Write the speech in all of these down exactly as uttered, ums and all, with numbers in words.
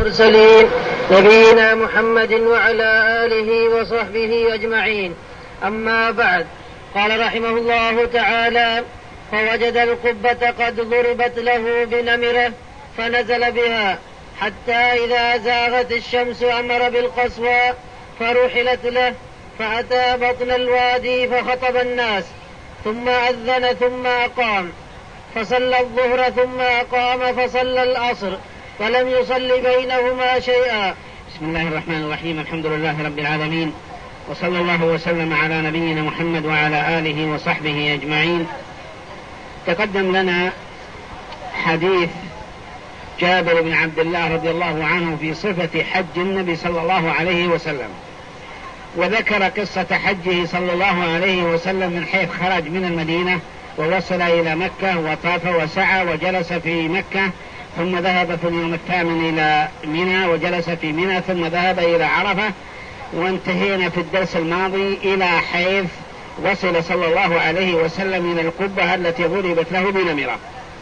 المرسلين نبينا محمد وعلى آله وصحبه أجمعين. أما بعد، قال رحمه الله تعالى: فوجد القبة قد ضربت له بنمرة فنزل بها حتى إذا زاغت الشمس أمر بالقصوى فرحلت له، فأتى بطن الوادي فخطب الناس ثم أذن ثم أقام فصلى الظهر ثم أقام فصلى العصر ولم يصل بينهما شيئا. بسم الله الرحمن الرحيم. الحمد لله رب العالمين، وصلى الله وسلم على نبينا محمد وعلى آله وصحبه أجمعين. تقدم لنا حديث جابر بن عبد الله رضي الله عنه في صفة حج النبي صلى الله عليه وسلم، وذكر قصة حجه صلى الله عليه وسلم من حيث خرج من المدينة ووصل إلى مكة وطاف وسعى وجلس في مكة، ثم ذهب في اليوم الثامن إلى منى وجلس في منى، ثم ذهب إلى عرفة. وانتهينا في الدرس الماضي إلى حيث وصل صلى الله عليه وسلم إلى القبة التي ضربت له بنمرة،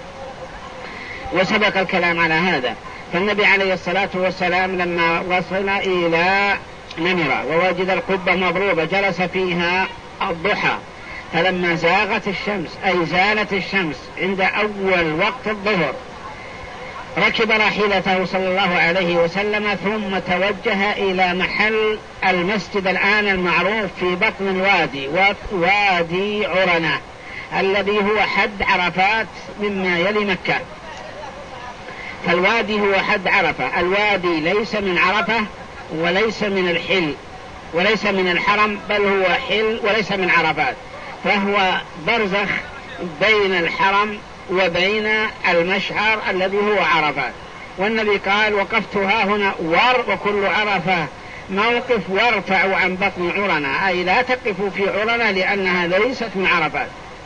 وسبق الكلام على هذا. فالنبي عليه الصلاة والسلام لما وصل إلى نمرة ووجد القبة مضروبة جلس فيها الضحى، فلما زاغت الشمس أي زالت الشمس عند أول وقت الظهر ركب راحلته صلى الله عليه وسلم ثم توجه إلى محل المسجد الآن المعروف في بطن الوادي، وادي عرنة الذي هو حد عرفات مما يلي مكة. فالوادي هو حد عرفة، الوادي ليس من عرفة وليس من الحل وليس من الحرم، بل هو حل وليس من عرفات، فهو برزخ بين الحرم وبين المشعر الذي هو عرفات. والنبي قال: وقفت ها هنا ور وكل عرفة موقف وارفعوا عن بطن عرنة، أي لا تقفوا في عرنة لأنها ليست من عرفات.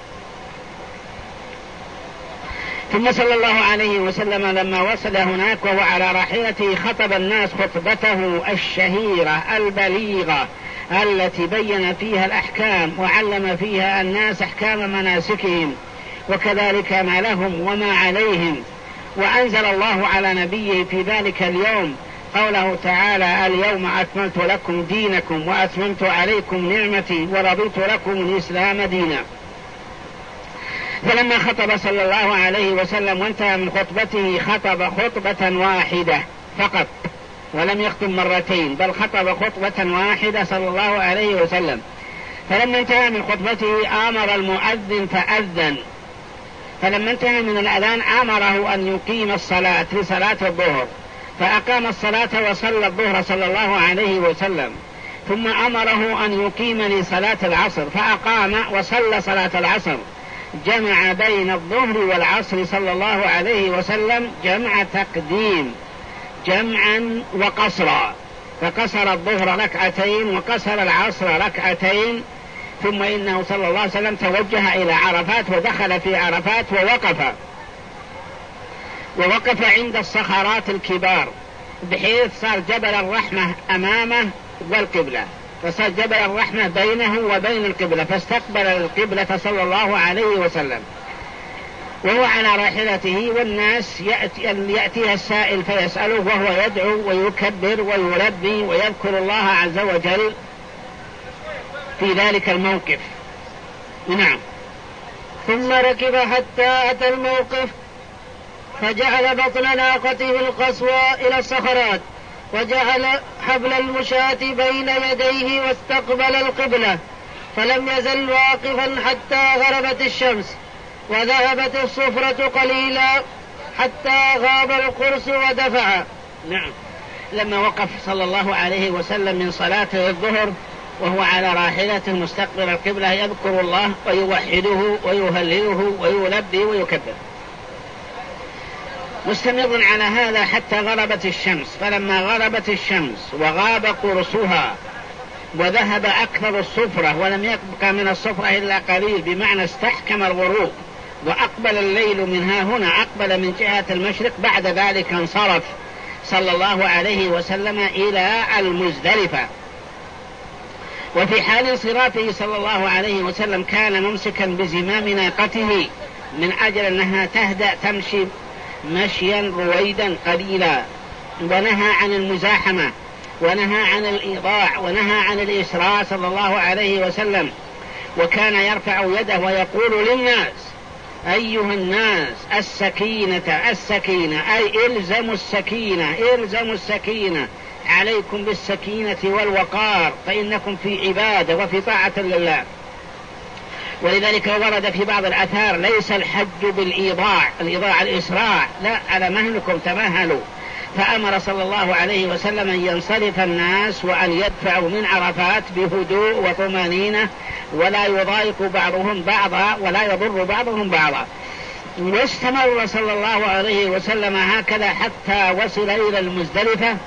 ثم صلى الله عليه وسلم لما وصل هناك وهو على راحلته خطب الناس خطبته الشهيرة البليغة التي بين فيها الأحكام وعلم فيها الناس أحكام مناسكهم وكذلك ما لهم وما عليهم. وأنزل الله على نبيه في ذلك اليوم قوله تعالى: اليوم أكملت لكم دينكم وأتممت عليكم نعمتي ورضيت لكم الإسلام دينا. فلما خطب صلى الله عليه وسلم وانتهى من خطبته خطب خطبة واحدة فقط، ولم يخطب مرتين، بل خطب خطبة واحدة صلى الله عليه وسلم. فلما انتهى من خطبته آمر المؤذن فأذن، فلما انتهى من الأذان آمره أن يقيم الصلاة لصلاة الظهر، فأقام الصلاة وصلى الظهر صلى الله عليه وسلم. ثم أمره أن يقيم لصلاة العصر فأقام وصلى صلاة العصر، جمع بين الظهر والعصر صلى الله عليه وسلم جمع تقديم، جمعا وقصرا، فقصر الظهر ركعتين وقصر العصر ركعتين. ثم إنه صلى الله عليه وسلم توجه إلى عرفات ودخل في عرفات ووقف ووقف عند الصخرات الكبار، بحيث صار جبل الرحمة أمامه والقبلة، فصار جبل الرحمة بينه وبين القبلة، فاستقبل القبلة صلى الله عليه وسلم وهو على راحلته. والناس يأتي يأتيها السائل فيسأله وهو يدعو ويكبر ويلبي ويذكر الله عز وجل في ذلك الموقف. نعم. ثم ركب حتى أتى الموقف فجعل بطن ناقته القصوى إلى الصخرات وجعل حبل المشاة بين يديه واستقبل القبلة، فلم يزل واقفا حتى غربت الشمس وذهبت الصفرة قليلا حتى غاب القرص ودفع. نعم. لما وقف صلى الله عليه وسلم من صلاة الظهر وهو على راحلته مستقبل القبلة يذكر الله ويوحده ويهلله ويلبي ويكبر، مستمر على هذا حتى غربت الشمس. فلما غربت الشمس وغاب قرصها وذهب أكثر الصفرة ولم يبقى من الصفرة إلا قليل، بمعنى استحكم الغروب وأقبل الليل من ها هنا، أقبل من جهة المشرق، بعد ذلك انصرف صلى الله عليه وسلم إلى المزدلفة. وفي حال انصرافه صلى الله عليه وسلم كان ممسكا بزمام ناقته من أجل أنها تهدأ تمشي مشيا رويدا قليلا، ونهى عن المزاحمة، ونهى عن الإيضاع، ونهى عن الإسراء صلى الله عليه وسلم. وكان يرفع يده ويقول للناس: أيها الناس السكينة السكينة، أي إلزموا السكينة إلزموا السكينة، عليكم بالسكينة والوقار، فإنكم في عبادة وفي طاعة لله. ولذلك ورد في بعض الآثار: ليس الحج بالإيضاع، الإيضاع الإسراع، لا، على مهلكم تمهلوا. فأمر صلى الله عليه وسلم أن ينصرف الناس وأن يدفعوا من عرفات بهدوء وطمأنينة، ولا يضايق بعضهم بعضا ولا يضر بعضهم بعضا. واستمر صلى الله عليه وسلم هكذا حتى وصل إلى المزدلفة.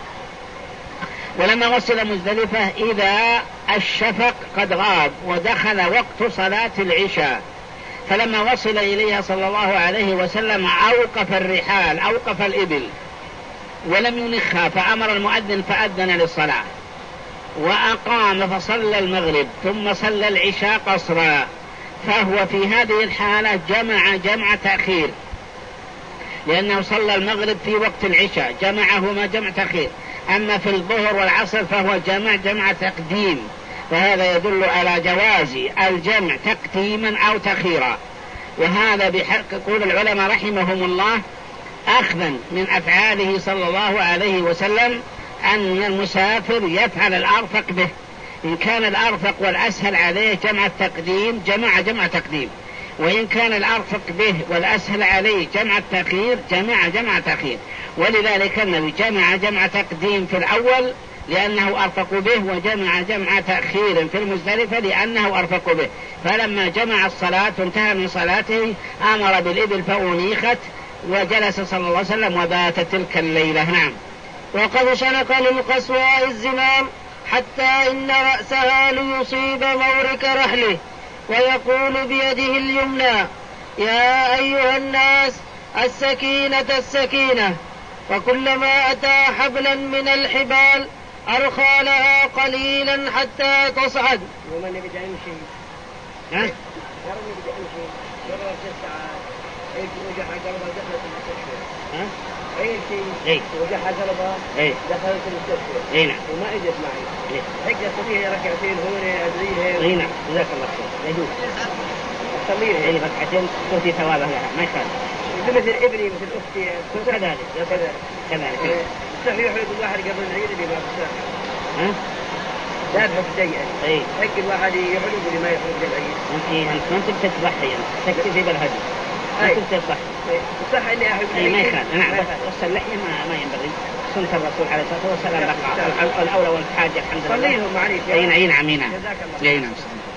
ولما وصل مزدلفة إذا الشفق قد غاب ودخل وقت صلاة العشاء، فلما وصل إليها صلى الله عليه وسلم أوقف الرحال، أوقف الإبل ولم ينخها، فأمر المؤذن فأذن للصلاة، وأقام فصلى المغرب ثم صلى العشاء قصرا. فهو في هذه الحالة جمع جمع تأخير، لأنه صلى المغرب في وقت العشاء، جمعهما جمع تأخير. أما في الظهر والعصر فهو جمع جمع تقديم، فهذا يدل على جواز الجمع تقديما أو تأخيرا. وهذا بحق قول العلماء رحمهم الله أخذا من أفعاله صلى الله عليه وسلم أن المسافر يفعل الأرفق به. إن كان الأرفق والأسهل عليه جمع التقديم جمع جمع تقديم، وإن كان الأرفق به والأسهل عليه جمع التأخير جمع جمع تأخير. ولذلك النبي جمع جمع تقديم في الأول لأنه أرفق به، وجمع جمع تأخير في المزدلفة لأنه أرفق به. فلما جمع الصلاة وانتهى من صلاته أمر بالإبل فأنيخت، وجلس صلى الله عليه وسلم وبات تلك الليلة. نعم. وقد شنق للقصواء الزمام حتى إن رأسها ليصيب مورك رحله، ويقول بيده اليمنى: يا أيها الناس السكينة السكينة. وكلما أتى حبلا من الحبال أرخى لها قليلا حتى تصعد. ومن يبدأ يمشي ها؟ يرى يبدأ يمشي يرى تسعة وجه قلبها دخلت المستشفى. ها؟ أي شيء. إيه. وجه قلبها. إيه. دخلت المستشفى. إيه نعم. وما إجت معي. إيه. حق يستطيع ركعتين هون أدريها. إيه نعم. جزاك الله خير. يجوز. تصلي إيه ركعتين تؤتي ثوابها لها ما يخالف. مثل ابني مثل أختي كذلك كذلك كذلك. صحيح يقول واحد قبل العيد اللي ما بصح. ها؟ لا بحب شيء. إيه. حق الواحد يحلو اللي ما يحلو بالعيد. أنت أنت ما أنت بتذبحي أنت تكتفي بالهدي. ما أنت بتذبح. صح إني أحب. أي ما يخالف. نعم. بس اللحية ما ما ينبغي. سنة الرسول عليه الصلاة والسلام بقى الأولى والحاجة الحمد لله. صليهم عليك. أي نعم أي نعم. جزاك الله. أي نعم.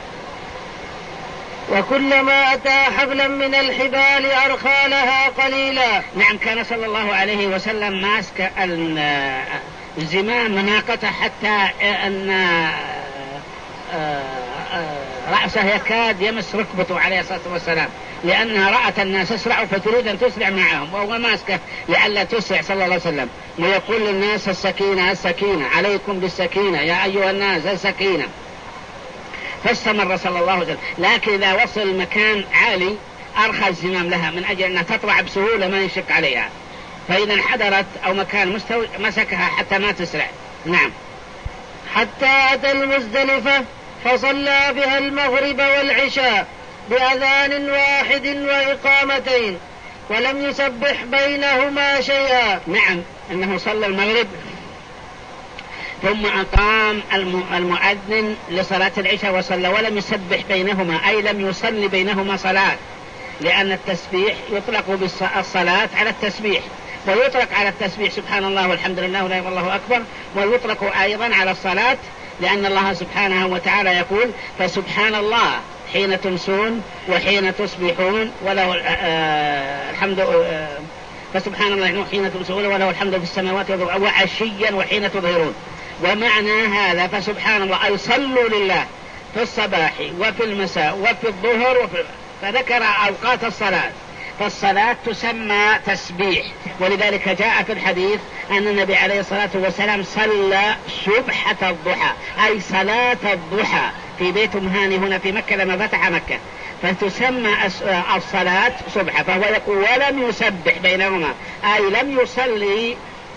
وكلما أتى حبلا من الحبال أرخى لها قليلا. نعم. كان صلى الله عليه وسلم ماسك الزمام مناقته حتى أن رأسه يكاد يمس ركبته عليه الصلاة والسلام، لأنها رأت الناس يسرعوا فتريد أن تسرع معهم، وهو ماسكه لئلا تسرع صلى الله عليه وسلم. ويقول للناس: السكينة السكينة، عليكم بالسكينة يا أيها الناس السكينة. فاستمر صلى الله عليه وسلم. لكن إذا وصل المكان عالي أرخى الزمام لها من أجل أنها تطلع بسهولة ما يشك عليها، فإذا انحدرت أو مكان مستوي مسكها حتى ما تسرع. نعم. حتى أتى المزدلفة فصلى بها المغرب والعشاء بأذان واحد وإقامتين، ولم يسبح بينهما شيئا. نعم. أنه صلى المغرب ثم أقام المؤذن لصلاة العشاء وصلى، ولم يسبح بينهما، أي لم يصلي بينهما صلاة، لأن التسبيح يطلق بالصلاة على التسبيح، ويطلق على التسبيح سبحان الله والحمد لله ولا إله إلا الله أكبر، ويطلق أيضا على الصلاة، لأن الله سبحانه وتعالى يقول: فسبحان الله حين تمسون وحين تصبحون وله الحمد، فسبحان الله حين تمسون وله الحمد في السماوات وعشيا وحين تظهرون. ومعنى هذا فسبحان الله أي صلوا لله في الصباح وفي المساء وفي الظهر وفي... فذكر أوقات الصلاة، فالصلاة تسمى تسبيح. ولذلك جاء في الحديث أن النبي عليه الصلاة والسلام صلى سبحة الضحى، أي صلاة الضحى في بيت مهاني هنا في مكة لما فتح مكة، فتسمى الصلاة سبحة. فهو يقول: ولم يسبح بينهما، أي لم يصلي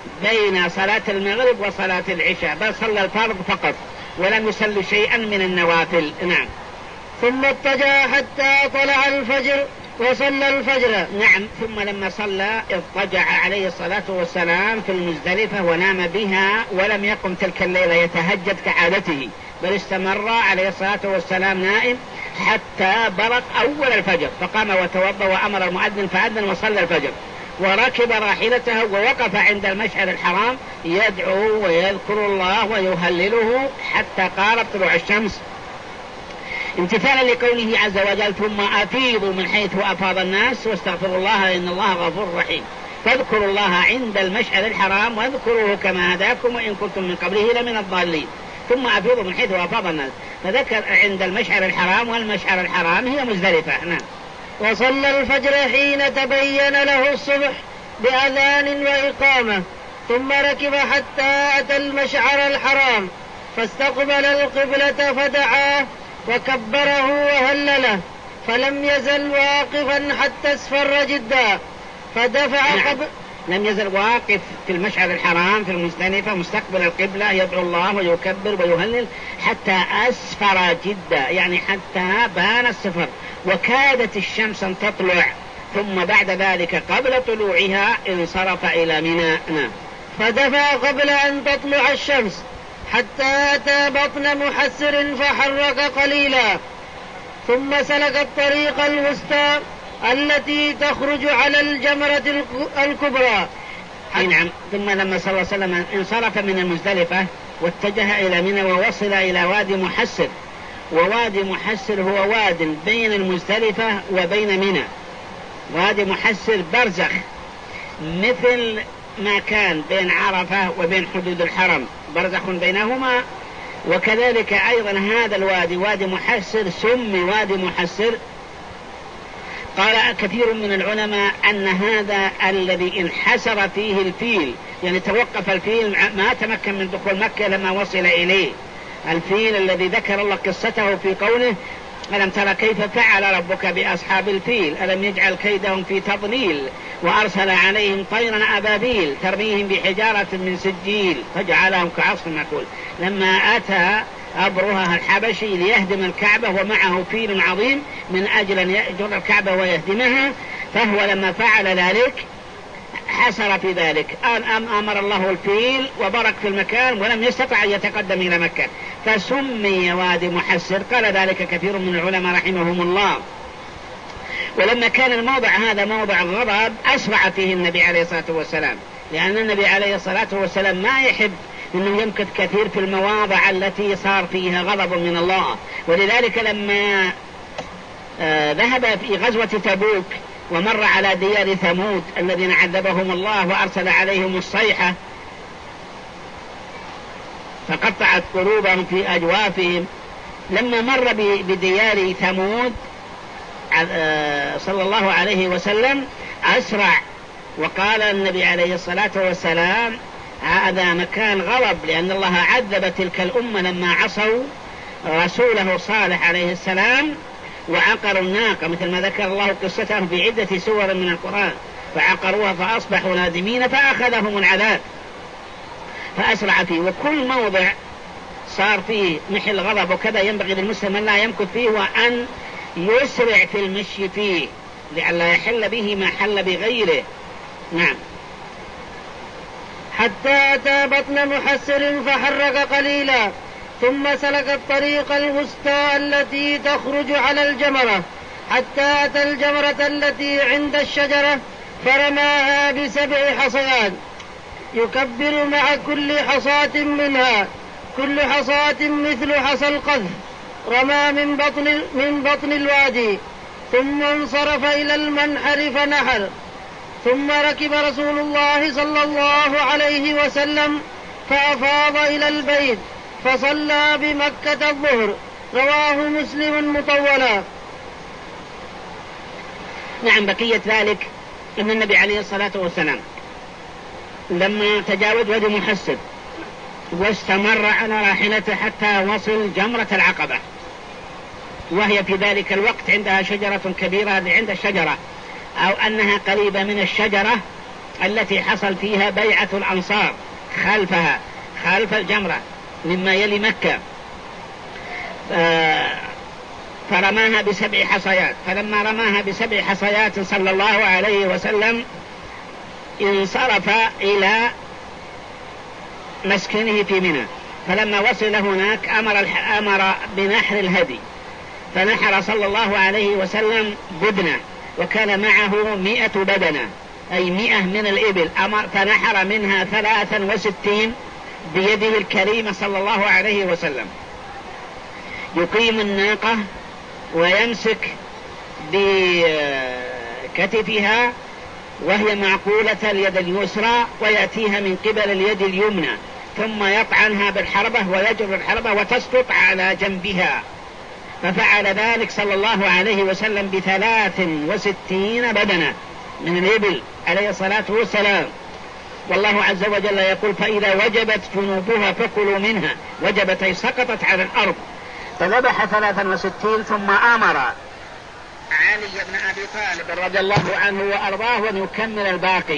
بين صلاة المغرب وصلاة العشاء، بل صلى الفرض فقط ولم يصلي شيئا من النوافل. نعم. ثم اضطجع حتى طلع الفجر وصلى الفجر. نعم. ثم لما صلى اضطجع عليه الصلاة والسلام في المزدلفة ونام بها، ولم يقم تلك الليلة يتهجد كعادته، بل استمر عليه الصلاة والسلام نائم حتى برق أول الفجر، فقام وتوضأ وأمر المؤذن فأذن وصلى الفجر، وركب راحلته ووقف عند المشعر الحرام يدعو ويذكر الله ويهلله حتى قارب طلوع الشمس، امتثالا لقوله عز وجل: ثم أفيضوا من حيث أفاض الناس واستغفروا الله إن الله غفور رحيم. فاذكروا الله عند المشعر الحرام واذكروه كما هداكم وإن كنتم من قبله لمن الضالين. ثم أفيضوا من حيث أفاض الناس، فذكر عند المشعر الحرام، والمشعر الحرام هي مزدلفة. نعم. وصلى الفجر حين تبين له الصبح بأذان وإقامة، ثم ركب حتى أتى المشعر الحرام فاستقبل القبلة فدعاه وكبره وهلله، فلم يزل واقفا حتى اصفر جدا فدفع نعم. قبل لم يزل واقف في المشعر الحرام في المزدلفة مستقبل القبلة يدعو الله ويكبر ويهلل حتى أسفر جدا، يعني حتى بان الصفر وكادت الشمس أن تطلع، ثم بعد ذلك قبل طلوعها انصرف إلى منى. فدفع قبل أن تطلع الشمس حتى أتى بطن محسر فحرك قليلا، ثم سلك الطريق الوسطى التي تخرج على الجمرة الكبرى. نعم. ثم لما صلى الله عليه وسلم انصرف من المزدلفة واتجه إلى منى ووصل إلى وادي محسر، ووادي محسر هو واد بين المزدلفة وبين منى، وادي محسر برزخ مثل ما كان بين عرفة وبين حدود الحرم برزخ بينهما، وكذلك أيضا هذا الوادي وادي محسر سمي وادي محسر. قال كثير من العلماء أن هذا الذي انحسر فيه الفيل، يعني توقف الفيل ما تمكن من دخول مكة لما وصل إليه، الفيل الذي ذكر الله قصته في قوله: ألم ترى كيف فعل ربك بأصحاب الفيل ألم يجعل كيدهم في تضليل وأرسل عليهم طيرا أبابيل ترميهم بحجارة من سجيل فجعلهم كعصف مأكول. لما أتى أبرهة الحبشي ليهدم الكعبة ومعه فيل عظيم من أجل أن يأجر الكعبة ويهدمها، فهو لما فعل ذلك حسر في ذلك، أن أمر الله الفيل وبرك في المكان ولم يستطع أن يتقدم إلى مكة، فسمي وادي محسر. قال ذلك كثير من العلماء رحمهم الله. ولما كان الموضع هذا موضع غضب أسرع فيه النبي عليه الصلاة والسلام، لأن النبي عليه الصلاة والسلام ما يحب أنه يمكث كثير في المواضع التي صار فيها غضب من الله، ولذلك لما آه ذهب في غزوة تبوك ومر على ديار ثمود الذين عذبهم الله وأرسل عليهم الصيحة فقطعت قلوبهم في أجوافهم، لما مر بديار ثمود صلى الله عليه وسلم أسرع وقال النبي عليه الصلاة والسلام: هذا مكان غضب، لأن الله عذب تلك الأمة لما عصوا رسوله صالح عليه السلام وعقروا الناقة، مثل ما ذكر الله قصتهم في عدة سور من القرآن، فعقروها فأصبحوا نادمين فأخذهم العذاب، فأسرع فيه. وكل موضع صار فيه محل غضب وكذا ينبغي للمسلم أن لا يمكث فيه وأن يسرع في المشي فيه لئلا يحل به ما حل بغيره. نعم. حتى أتى بطن محسر فحرك قليلا، ثم سلك الطريق الوسطى التي تخرج على الجمرة حتى أتى الجمرة التي عند الشجرة فرماها بسبع حصيات يكبر مع كل حصاة منها، كل حصاة مثل حصى القذف، رمى من بطن, من بطن الوادي، ثم انصرف إلى المنحر فنحر، ثم ركب رسول الله صلى الله عليه وسلم فأفاض إلى البيت فصلى بمكة الظهر. رواه مسلم مطولا. نعم. بقية ذلك أن النبي عليه الصلاة والسلام لما تجاوز وادي محسر واستمر على راحلته حتى وصل جمرة العقبة، وهي في ذلك الوقت عندها شجرة كبيرة عند الشجرة، أو أنها قريبة من الشجرة التي حصل فيها بيعة الأنصار خلفها خلف الجمرة مما يلي مكة، فرماها بسبع حصيات. فلما رماها بسبع حصيات صلى الله عليه وسلم انصرف إلى مسكنه في منى. فلما وصل هناك أمر, أمر بنحر الهدي، فنحر صلى الله عليه وسلم بدنة، وكان معه مئة بدنة أي مئة من الإبل، فنحر منها ثلاثا وستين بيده الكريمة صلى الله عليه وسلم، يقيم الناقة ويمسك بكتفها وهي معقولة اليد اليسرى، ويأتيها من قبل اليد اليمنى، ثم يطعنها بالحربة ويجر الحربة وتسقط على جنبها. ففعل ذلك صلى الله عليه وسلم بثلاث وستين بدنة من الإبل عليه الصلاة والسلام. والله عز وجل يقول: فإذا وجبت جنوبها فكلوا منها، وجبت أي سقطت على الأرض. فذبح ثلاثا وستين ثم أمر علي بن أبي طالب رضي الله عنه وأرضاه أن يكمل الباقي.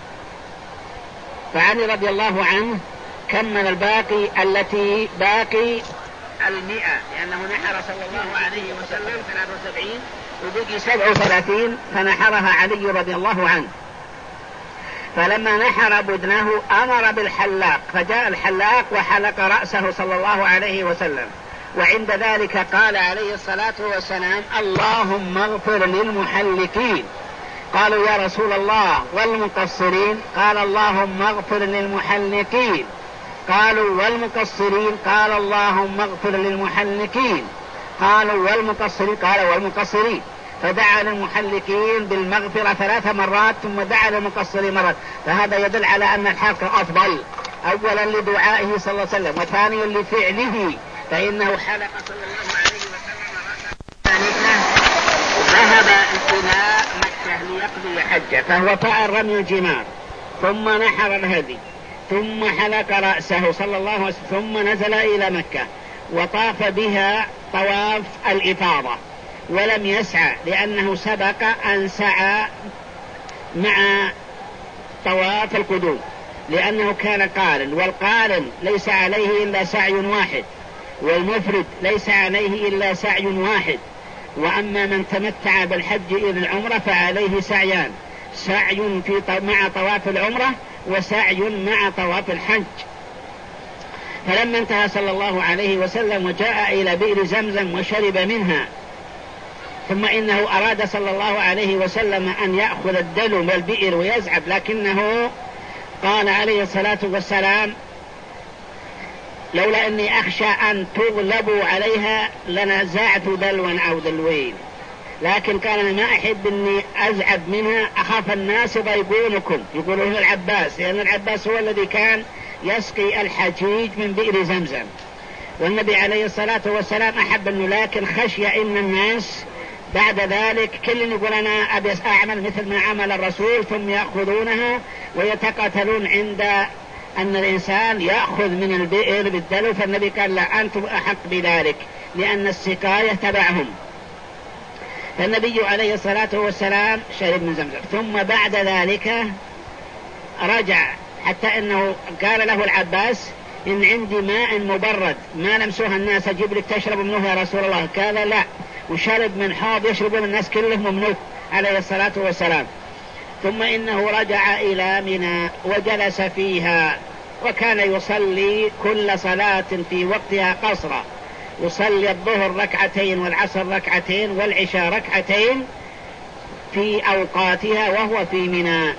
فعلي رضي الله عنه كمل الباقي التي باقي المئة، لأنه نحر صلى الله عليه وسلم ثلاثة وسبعين وبقي سبع وثلاثين فنحرها علي رضي الله عنه. فلما نحر بدنه أمر بالحلاق، فجاء الحلاق وحلق رأسه صلى الله عليه وسلم. وعند ذلك قال عليه الصلاة والسلام: اللهم اغفر للمحلقين. قالوا: يا رسول الله والمقصرين؟ قال: اللهم اغفر للمحلقين. قالوا: والمقصرين؟ قال: اللهم اغفر للمحلقين. قالوا: والمقصرين؟ قال: والمقصرين. فدعا للمحلقين بالمغفرة ثلاث مرات ثم دعا للمقصرين مرة. فهذا يدل على أن الحلق أفضل، أولا لدعائه صلى الله عليه وسلم، وثانيا لفعله، فإنه حلق صلى الله عليه وسلم رأسه. ذهب إلى مكة ليقضي حجه، فهو فعل رمي الجمار ثم نحر الهدي ثم حلق رأسه صلى الله عليه وسلم، ثم نزل إلى مكة وطاف بها طواف الإفاضة، ولم يسعى لأنه سبق أن سعى مع طواف القدوم، لأنه كان قارن، والقارن ليس عليه إلا سعي واحد، والمفرد ليس عليه إلا سعي واحد. وأما من تمتع بالحج إلى العمرة فعليه سعيان: سعي في مع طواف العمرة وسعي مع طواف الحج. فلما انتهى صلى الله عليه وسلم وجاء إلى بئر زمزم وشرب منها، ثم إنه أراد صلى الله عليه وسلم أن يأخذ الدلو من البئر ويزعب، لكنه قال عليه الصلاة والسلام: لولا أني أخشى أن تغلبوا عليها لنزعت دلوا أو دلوين، لكن كان أنا ما أحب أني أزعب منها، أخاف الناس يضايقونكم. يقولون العباس، لأن العباس هو الذي كان يسقي الحجيج من بئر زمزم، والنبي عليه الصلاة والسلام أحب أنه، لكن خشي إن الناس بعد ذلك كل يقول أنا أبي أعمل مثل ما عمل الرسول، ثم يأخذونها ويتقاتلون عند أن الإنسان يأخذ من البئر بالدلو. فالنبي قال: لا، أنتم أحق بذلك، لأن السقاية تبعهم. فالنبي عليه الصلاة والسلام شرب من زمزم، ثم بعد ذلك رجع، حتى أنه قال له العباس: إن عندي ماء مبرد ما لمسوها الناس أجيب لك تشرب منه يا رسول الله؟ قال: لا، وشرب من حوض يشربون الناس كلهم منه عليه الصلاة والسلام. ثم إنه رجع إلى منى وجلس فيها، وكان يصلي كل صلاة في وقتها قصرا، يصلي الظهر ركعتين والعصر ركعتين والعشاء ركعتين في أوقاتها وهو في منى.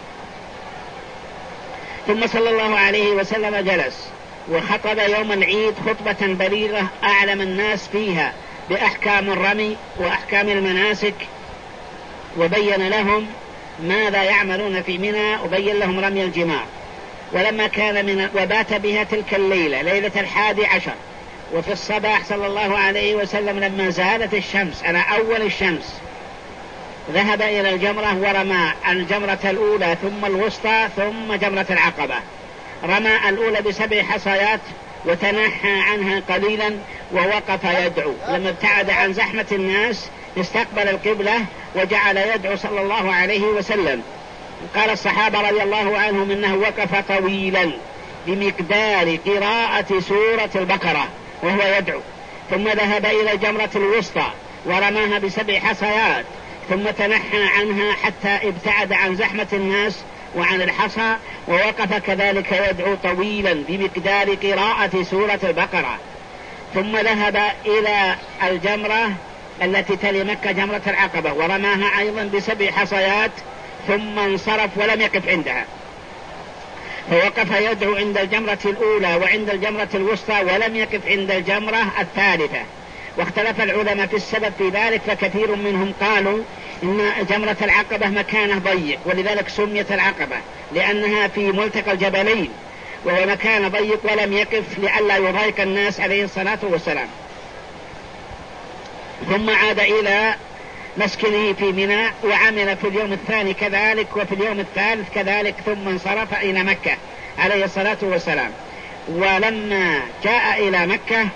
ثم صلى الله عليه وسلم جلس وخطب يوم العيد خطبة بليغة أعلم الناس فيها بأحكام الرمي وأحكام المناسك، وبين لهم ماذا يعملون في منى، وبين لهم رمي الجمار. ولما كان من وبات بها تلك الليلة ليلة الحادي عشر، وفي الصباح صلى الله عليه وسلم لما زالت الشمس على أول الشمس ذهب إلى الجمرة ورمى الجمرة الأولى ثم الوسطى ثم جمرة العقبة. رمى الأولى بسبع حصيات وتنحى عنها قليلا ووقف يدعو. لما ابتعد عن زحمة الناس استقبل القبلة وجعل يدعو صلى الله عليه وسلم. قال الصحابة رضي الله عنهم إنه وقف طويلا بمقدار قراءة سورة البقرة وهو يدعو، ثم ذهب إلى الجمرة الوسطى ورماها بسبع حصيات، ثم تنحى عنها حتى ابتعد عن زحمة الناس وعن الحصى، ووقف كذلك يدعو طويلا بمقدار قراءة سورة البقرة، ثم ذهب إلى الجمرة التي تلي مكة جمرة العقبة ورماها أيضا بسبع حصيات، ثم انصرف ولم يقف عندها، فوقف يدعو عند الجمرة الأولى وعند الجمرة الوسطى ولم يقف عند الجمرة الثالثة. واختلف العلماء في السبب في ذلك، فكثير منهم قالوا إن جمرة العقبة مكانه ضيق ولذلك سميت العقبة لأنها في ملتقى الجبلين، وهو مكان ضيق ولم يقف لئلا يضايق الناس عليه الصلاة والسلام. ثم عاد إلى مسكنه في منى وعمل في اليوم الثاني كذلك وفي اليوم الثالث كذلك، ثم انصرف إلى مكة عليه الصلاة والسلام. ولما جاء إلى مكة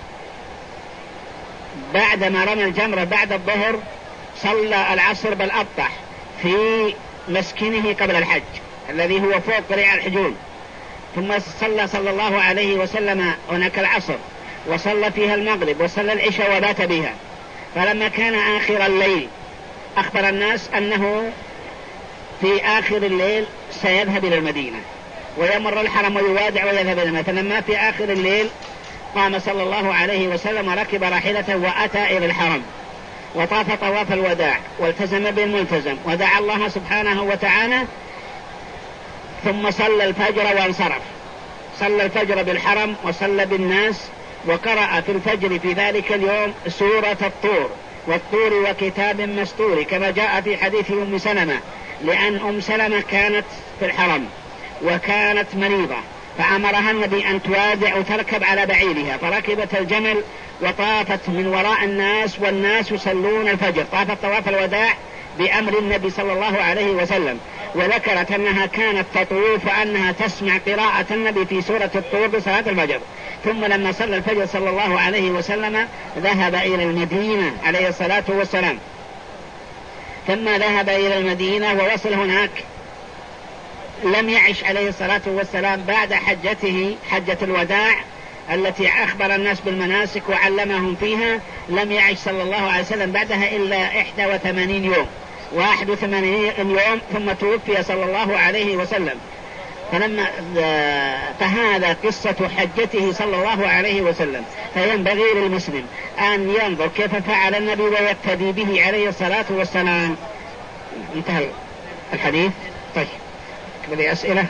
بعدما رمى الجمرة بعد الظهر صلى العصر بالأبطح في مسكنه قبل الحج الذي هو فوق ريع الحجون، ثم صلى صلى الله عليه وسلم هناك العصر وصلى فيها المغرب وصلى العشاء وبات بها. فلما كان آخر الليل أخبر الناس أنه في آخر الليل سيذهب إلى المدينة ويمر الحرم ويوادع ويذهب إلى المدينة. فلما في آخر الليل قام صلى الله عليه وسلم وركب راحلته وأتى إلى الحرم وطاف طواف الوداع والتزم بالملتزم ودعا الله سبحانه وتعالى، ثم صلى الفجر وانصرف. صلى الفجر بالحرم وصلى بالناس وقرأ في الفجر في ذلك اليوم سورة الطور، والطور وكتاب مستور كما جاء في حديث أم سلمة، لأن أم سلمة كانت في الحرم وكانت مريضة فأمرها النبي أن توادع وتركب على بعيرها، فركبت الجمل وطافت من وراء الناس والناس يصلون الفجر، طافت طواف الوداع بأمر النبي صلى الله عليه وسلم. وذكرت أنها كانت تطوف وأنها تسمع قراءة النبي في سورة الطور بصلاة الفجر. ثم لما صلى الفجر صلى الله عليه وسلم ذهب إلى المدينة عليه الصلاة والسلام، ثم ذهب إلى المدينة ووصل هناك. لم يعش عليه الصلاة والسلام بعد حجته حجة الوداع التي أخبر الناس بالمناسك وعلمهم فيها، لم يعش صلى الله عليه وسلم بعدها إلا إحدى وثمانين يوم واحد وثمانين يوم ثم توفي صلى الله عليه وسلم. فلما فهذا قصة حجته صلى الله عليه وسلم، فينبغي للمسلم أن ينظر كيف فعل النبي ويقتدي به عليه الصلاة والسلام. انتهى الحديث. طيب بدي أسئلة.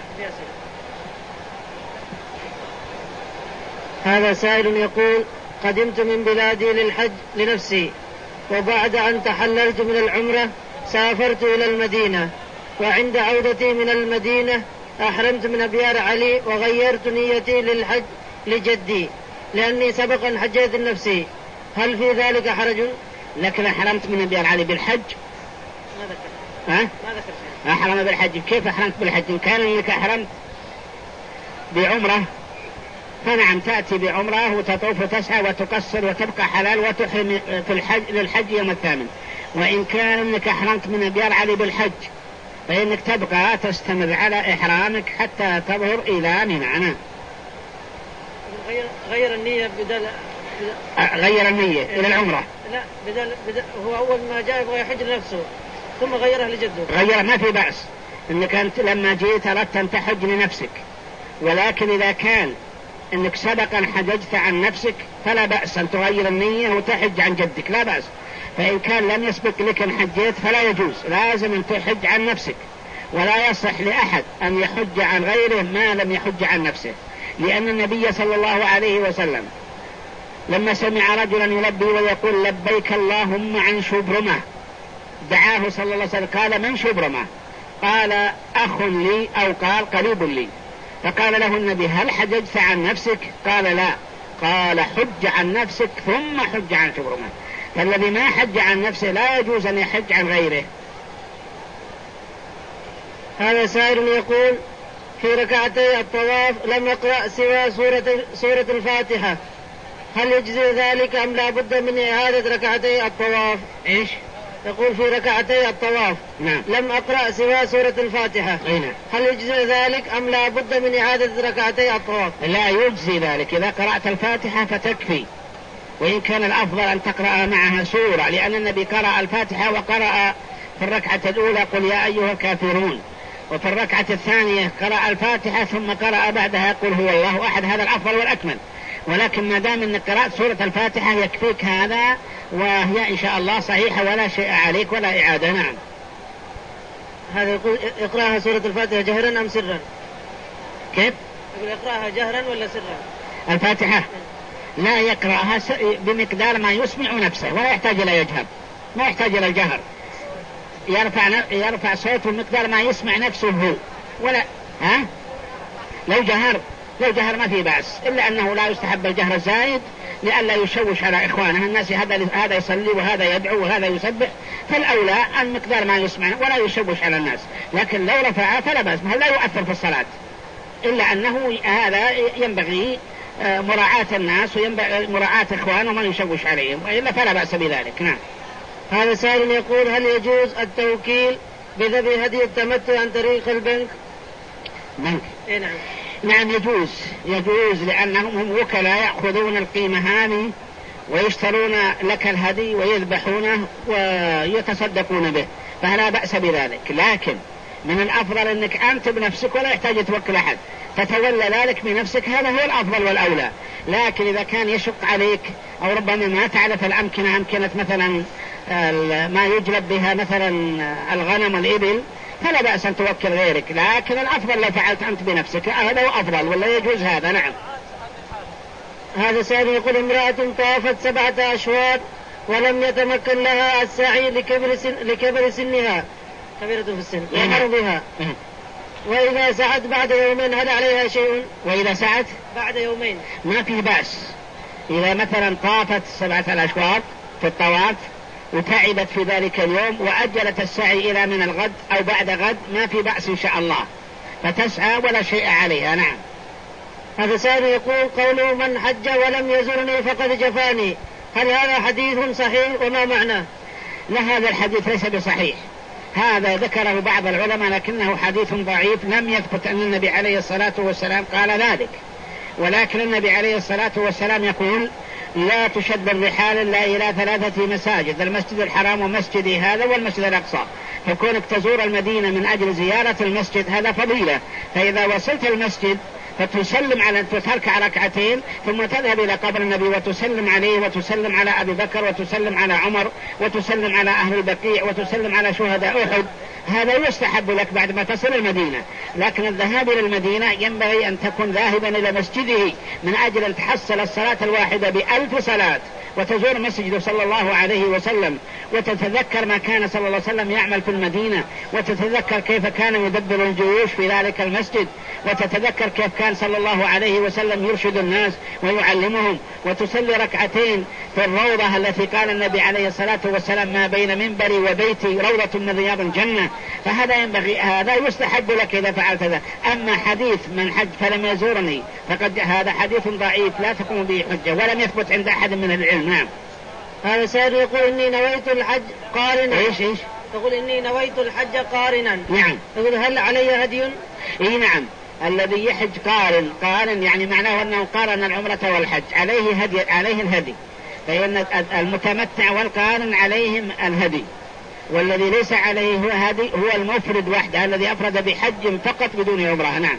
هذا سائل يقول: قدمت من بلادي للحج لنفسي، وبعد أن تحللت من العمرة سافرت إلى المدينة، وعند عودتي من المدينة أحرمت من أبيار علي وغيرت نيتي للحج لجدي لأني سبقا حجيت لنفسي، هل في ذلك حرج؟ لكن أحرمت من أبيار علي بالحج؟ ما ذكر. ها؟ ما ذكر. أحرم بالحج. كيف أحرمت بالحج؟ إن كان لك أحرمت بعمرة فنعم تأتي بعمرة وتطوف وتسعى وتقصر وتبقى حلال وتحرم في الحج للحج يوم الثامن. وإن كان انك أحرمت من أبيار علي بالحج فإنك تبقى تستمر على إحرامك حتى تظهر إلى منى. غير, غير النية بدل غير النية إلى العمرة. لا بدل, بدل هو أول ما جاء يبغى يحج لنفسه ثم غيره لجده. غير ما في بأس إنك أنت لما جيت أردت أن تحج لنفسك، ولكن إذا كان إنك سبقا حججت عن نفسك فلا بأس أن تغير النية وتحج عن جدك، لا بأس. فإن كان لم يسبق لك أن حجيت فلا يجوز، لازم أن تحج عن نفسك، ولا يصح لأحد أن يحج عن غيره ما لم يحج عن نفسه، لأن النبي صلى الله عليه وسلم لما سمع رجلا يلبي ويقول لبيك اللهم عن شبرمة دعاه صلى الله عليه وسلم قال: من شبرمة؟ قال: أخ لي أو قال قريب لي. فقال له النبي: هل حججت عن نفسك؟ قال: لا. قال: حج عن نفسك ثم حج عن شبرمة. فالذي ما حج عن نفسه لا يجوز أن يحج عن غيره. هذا سائل يقول: في ركعتي الطواف لم يقرأ سوى سورة, سورة الفاتحة، هل يجزي ذلك أم لا بد من إعادة ركعتي الطواف؟ إيش؟ يقول في ركعتي الطواف نعم. لم أقرأ سوى سورة الفاتحة. نعم. هل يجزي ذلك أم لا بد من إعادة ركعتي الطواف؟ لا يجزي ذلك، إذا قرأت الفاتحة فتكفي، وإن كان الأفضل أن تقرأ معها سورة، لأن النبي قرأ الفاتحة وقرأ في الركعة الأولى قل يا أيها الكافرون، وفي الركعة الثانية قرأ الفاتحة ثم قرأ بعدها قل هو الله أحد، هذا الأفضل والأكمل. ولكن ما دام أنك قرأت سورة الفاتحة يكفيك هذا، وهي إن شاء الله صحيحة ولا شيء عليك ولا إعادة. نعم. هذا يقول اقرأها سورة الفاتحة جهرا أم سرا؟ كيف؟ يقول اقرأها جهرا ولا سرا؟ الفاتحة لا يقرأها بمقدار ما يسمع نفسه، ولا يحتاج إلى يجهر، ما يحتاج إلى الجهر، يرفع يرفع صوته بمقدار ما يسمع نفسه هو، ولا ها لو جهر لو جهر ما في بأس، إلا أنه لا يستحب الجهر الزايد لئلا يشوش على إخوانه الناس، هذا هذا يصلي وهذا يدعو وهذا يسبح، فالأولى أن مقدار ما يسمع ولا يشوش على الناس. لكن لو رفع فلا بأس، لا يؤثر في الصلاة، إلا أنه هذا ينبغي مراعاة الناس وينبغي مراعاة إخوانه ومن يشوش عليهم، وإلا فلا بأس بذلك. نعم. هذا سائل يقول هل يجوز التوكيل بذبح هدي التمتع عن طريق البنك؟ بنك؟ إيه نعم. نعم يجوز، يجوز لأنهم هم وكلاء يأخذون القيمة هذه ويشترون لك الهدي ويذبحونه ويتصدقون به، فلا بأس بذلك. لكن من الأفضل أنك أنت بنفسك ولا يحتاج توكل أحد، تتولى ذلك بنفسك، هذا هو الأفضل والأولى. لكن إذا كان يشق عليك أو ربما ما تعرف الأمكنة، أمكنة مثلا ما يجلب بها مثلا الغنم والإبل، فلا بأس أن توكل غيرك، لكن الأفضل لو فعلت أنت بنفسك، هذا هو أفضل ولا يجوز هذا. نعم. هذا سائل يقول امرأة طافت سبعة أشواط ولم يتمكن لها السعي لكبر, سن لكبر سنها كبيرة في السن ومرضها، وإذا سعت بعد يومين هل عليها شيء؟ وإذا سعت بعد يومين ما فيه بأس. إذا مثلا طافت سبعة الأشواط في الطواف وتعبت في ذلك اليوم وأجلت السعي إلى من الغد أو بعد غد، ما في بأس إن شاء الله، فتسعى ولا شيء عليها. نعم. هذا سائل يقول قوله من حج ولم يزرني فقد جفاني، هل هذا حديث صحيح وما معناه؟ لا، هذا الحديث ليس بصحيح، هذا ذكره بعض العلماء لكنه حديث ضعيف، لم يثبت أن النبي عليه الصلاة والسلام قال ذلك. ولكن النبي عليه الصلاة والسلام يقول لا تشد الرحال إلا إلى ثلاثة مساجد، المسجد الحرام ومسجدي هذا والمسجد الأقصى، فكونك تزور المدينة من أجل زيارة المسجد هذا فضيلة. فإذا وصلت المسجد فتسلم على تركع ركعتين ثم تذهب إلى قبر النبي وتسلم عليه وتسلم على أبي بكر وتسلم على عمر وتسلم على أهل البقيع وتسلم على شهداء أحد، هذا يستحب لك بعد ما تصل المدينة. لكن الذهاب إلى المدينة ينبغي أن تكون ذاهبا إلى مسجده من أجل أن تحصل الصلاة الواحدة بألف صلاة، وتزور مسجده صلى الله عليه وسلم وتتذكر ما كان صلى الله عليه وسلم يعمل في المدينة، وتتذكر كيف كان يدبر الجيوش في ذلك المسجد، وتتذكر كيف كان صلى الله عليه وسلم يرشد الناس ويعلمهم، وتصلي ركعتين في الروضة التي قال النبي عليه الصلاة والسلام ما بين منبري وبيتي روضة من رياض الجنة، فهذا ينبغي، هذا يستحب لك إذا فعلت ذا. أما حديث من حج فلم يزورني فقد هذا حديث ضعيف لا تقوم به حجة ولم يثبت عند أحد من العلم. نعم. هذا سائل يقول إني نويت الحج قارنا. إيش إيش؟ يقول إني نويت الحج قارنا. نعم. يقول هل علي هدي؟ إيه نعم، الذي يحج قارن، قارن يعني معناه أنه قارن العمرة والحج، عليه هدي، عليه الهدي، فإن المتمتع والقارن عليهم الهدي، والذي ليس عليه هو هدي هو المفرد وحده الذي أفرد بحج فقط بدون عمرة. نعم.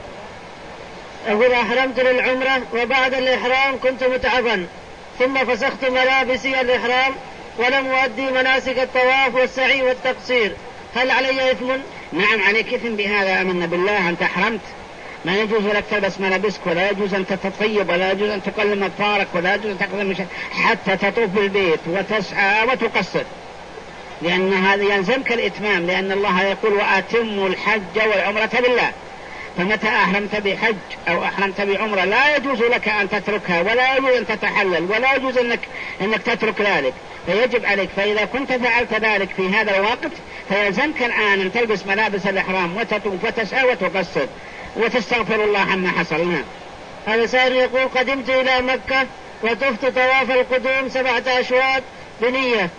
أقول أحرمت للعمرة وبعد الإحرام كنت متعبا ثم فسخت ملابسي الإحرام ولم أؤدي مناسك الطواف والسعي والتقصير، هل علي إثم؟ نعم عليك إثم بهذا. أمنا بالله أنت أحرمت، ما يجوز لك تلبس ملابسك، ولا يجوز أن تتطيب، ولا يجوز أن تقلم أظفارك، ولا يجوز أن تقدم مش... حتى تطوف بالبيت وتسعى وتقصر، لأن هذا يلزمك الإتمام، لأن الله يقول وأتموا الحج والعمرة بالله. فمتى أحرمت بحج أو أحرمت بعمرة لا يجوز لك أن تتركها، ولا يجوز أن تتحلل، ولا يجوز أنك, أنك تترك ذلك، فيجب عليك. فإذا كنت فعلت ذلك في هذا الوقت فيلزمك الآن أن تلبس ملابس الإحرام وتطوف وتسعى وتقصر وتستغفر الله عما حصل. هذا سائل يقول قدمت إلى مكة وطفت طواف القدوم سبعة أشواط بنية،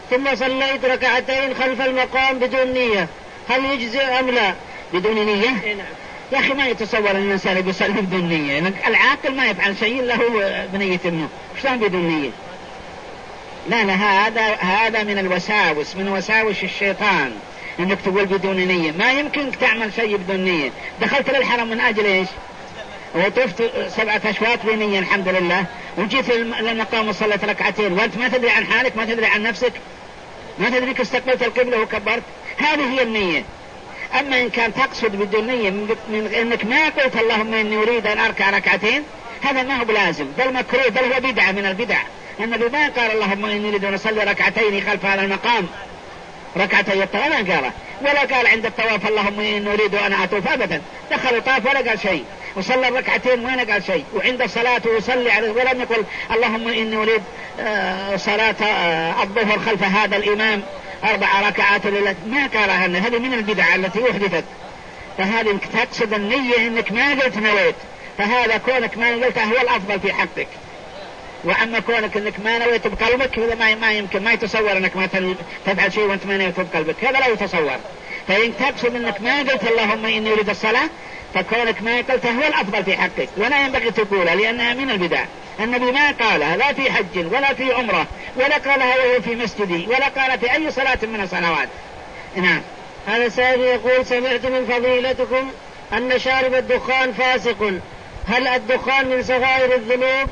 ثم صليت ركعتين خلف المقام بدون نية هل يجزئ أم لا؟ بدون نية؟ نعم. يا أخي ما يتصور أن الإنسان يصلي بدون نية، العاقل ما يفعل شيء له بنية النوم، شلون بدون نية؟ لا لا هذا هذا من الوساوس، من وساوس الشيطان انك تقول بدون نية. ما يمكنك تعمل شيء بدون نية. دخلت للحرم من اجل ايش؟ وطفت سبعة اشواط بنية الحمد لله، وجيت للمقام وصليت ركعتين وانت ما تدري عن حالك، ما تدري عن نفسك، ما تدري انك استقبلت القبلة وكبرت. هذه هي النية. اما ان كان تقصد بدون نية من انك ما قلت اللهم اني اريد ان اركع ركعتين، هذا ما هو بلازم، بل مكروه، بل هو بدعة من البدع. النبي ما قال اللهم اني اريد ان اصلي ركعتين خلف هذا المقام ركعتي الطواف، ما قال، ولا قال عند الطواف اللهم اني اريد ان اطوف ابدا. دخل طاف ولا قال شيء، وصلى الركعتين ولا قال شيء، وعند الصلاة يصلي عليه ولم يقل اللهم اني اريد صلاة الظهر خلف هذا الامام اربع ركعات لله، ما قالها. هذه من البدع التي احدثت. فهذه تقصد النية انك ما قلت نويت، فهذا كونك ما قلته هو الافضل في حقك. واما كونك انك ما نويت بقلبك هذا ما ما يمكن، ما يتصور انك ما تفعل شيء وانت ما نويت بقلبك، هذا لا يتصور. فإن تقصد انك ما قلت اللهم اني اريد الصلاة، فكونك ما قلتها هو الافضل في حقك، ولا ينبغي تقولها لانها من البدع. النبي ما قالها لا في حج ولا في عمره، ولا قالها وهو في مسجدي، ولا قال في اي صلاة من الصلوات. نعم. هذا سائل يقول سمعت من فضيلتكم ان شارب الدخان فاسق، هل الدخان من صغائر الذنوب؟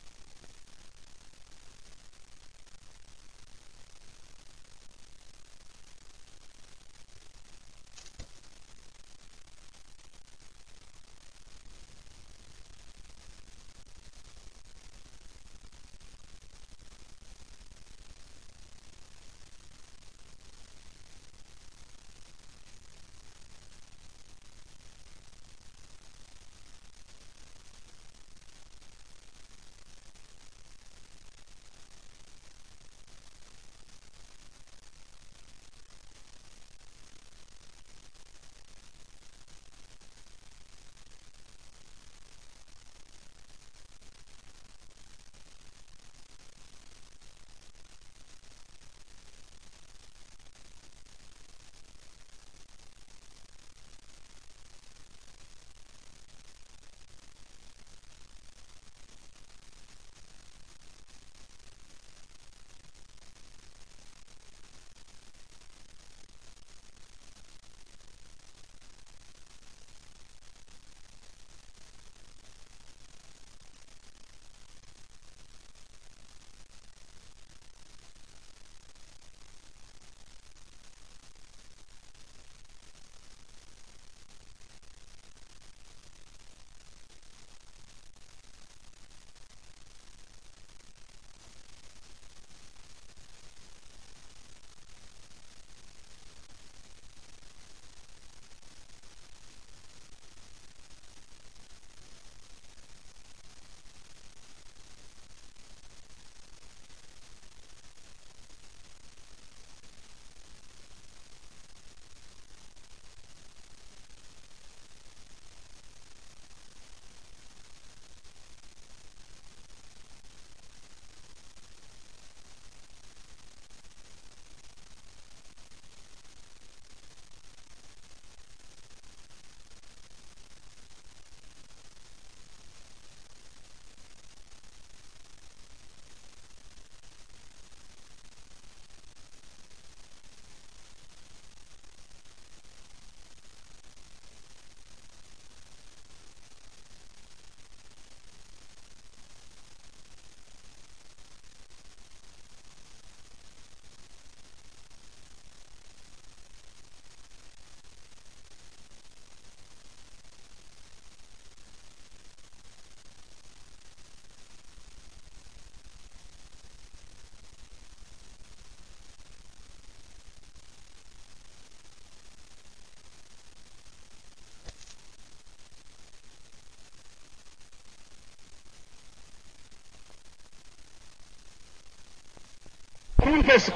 يكون فسق.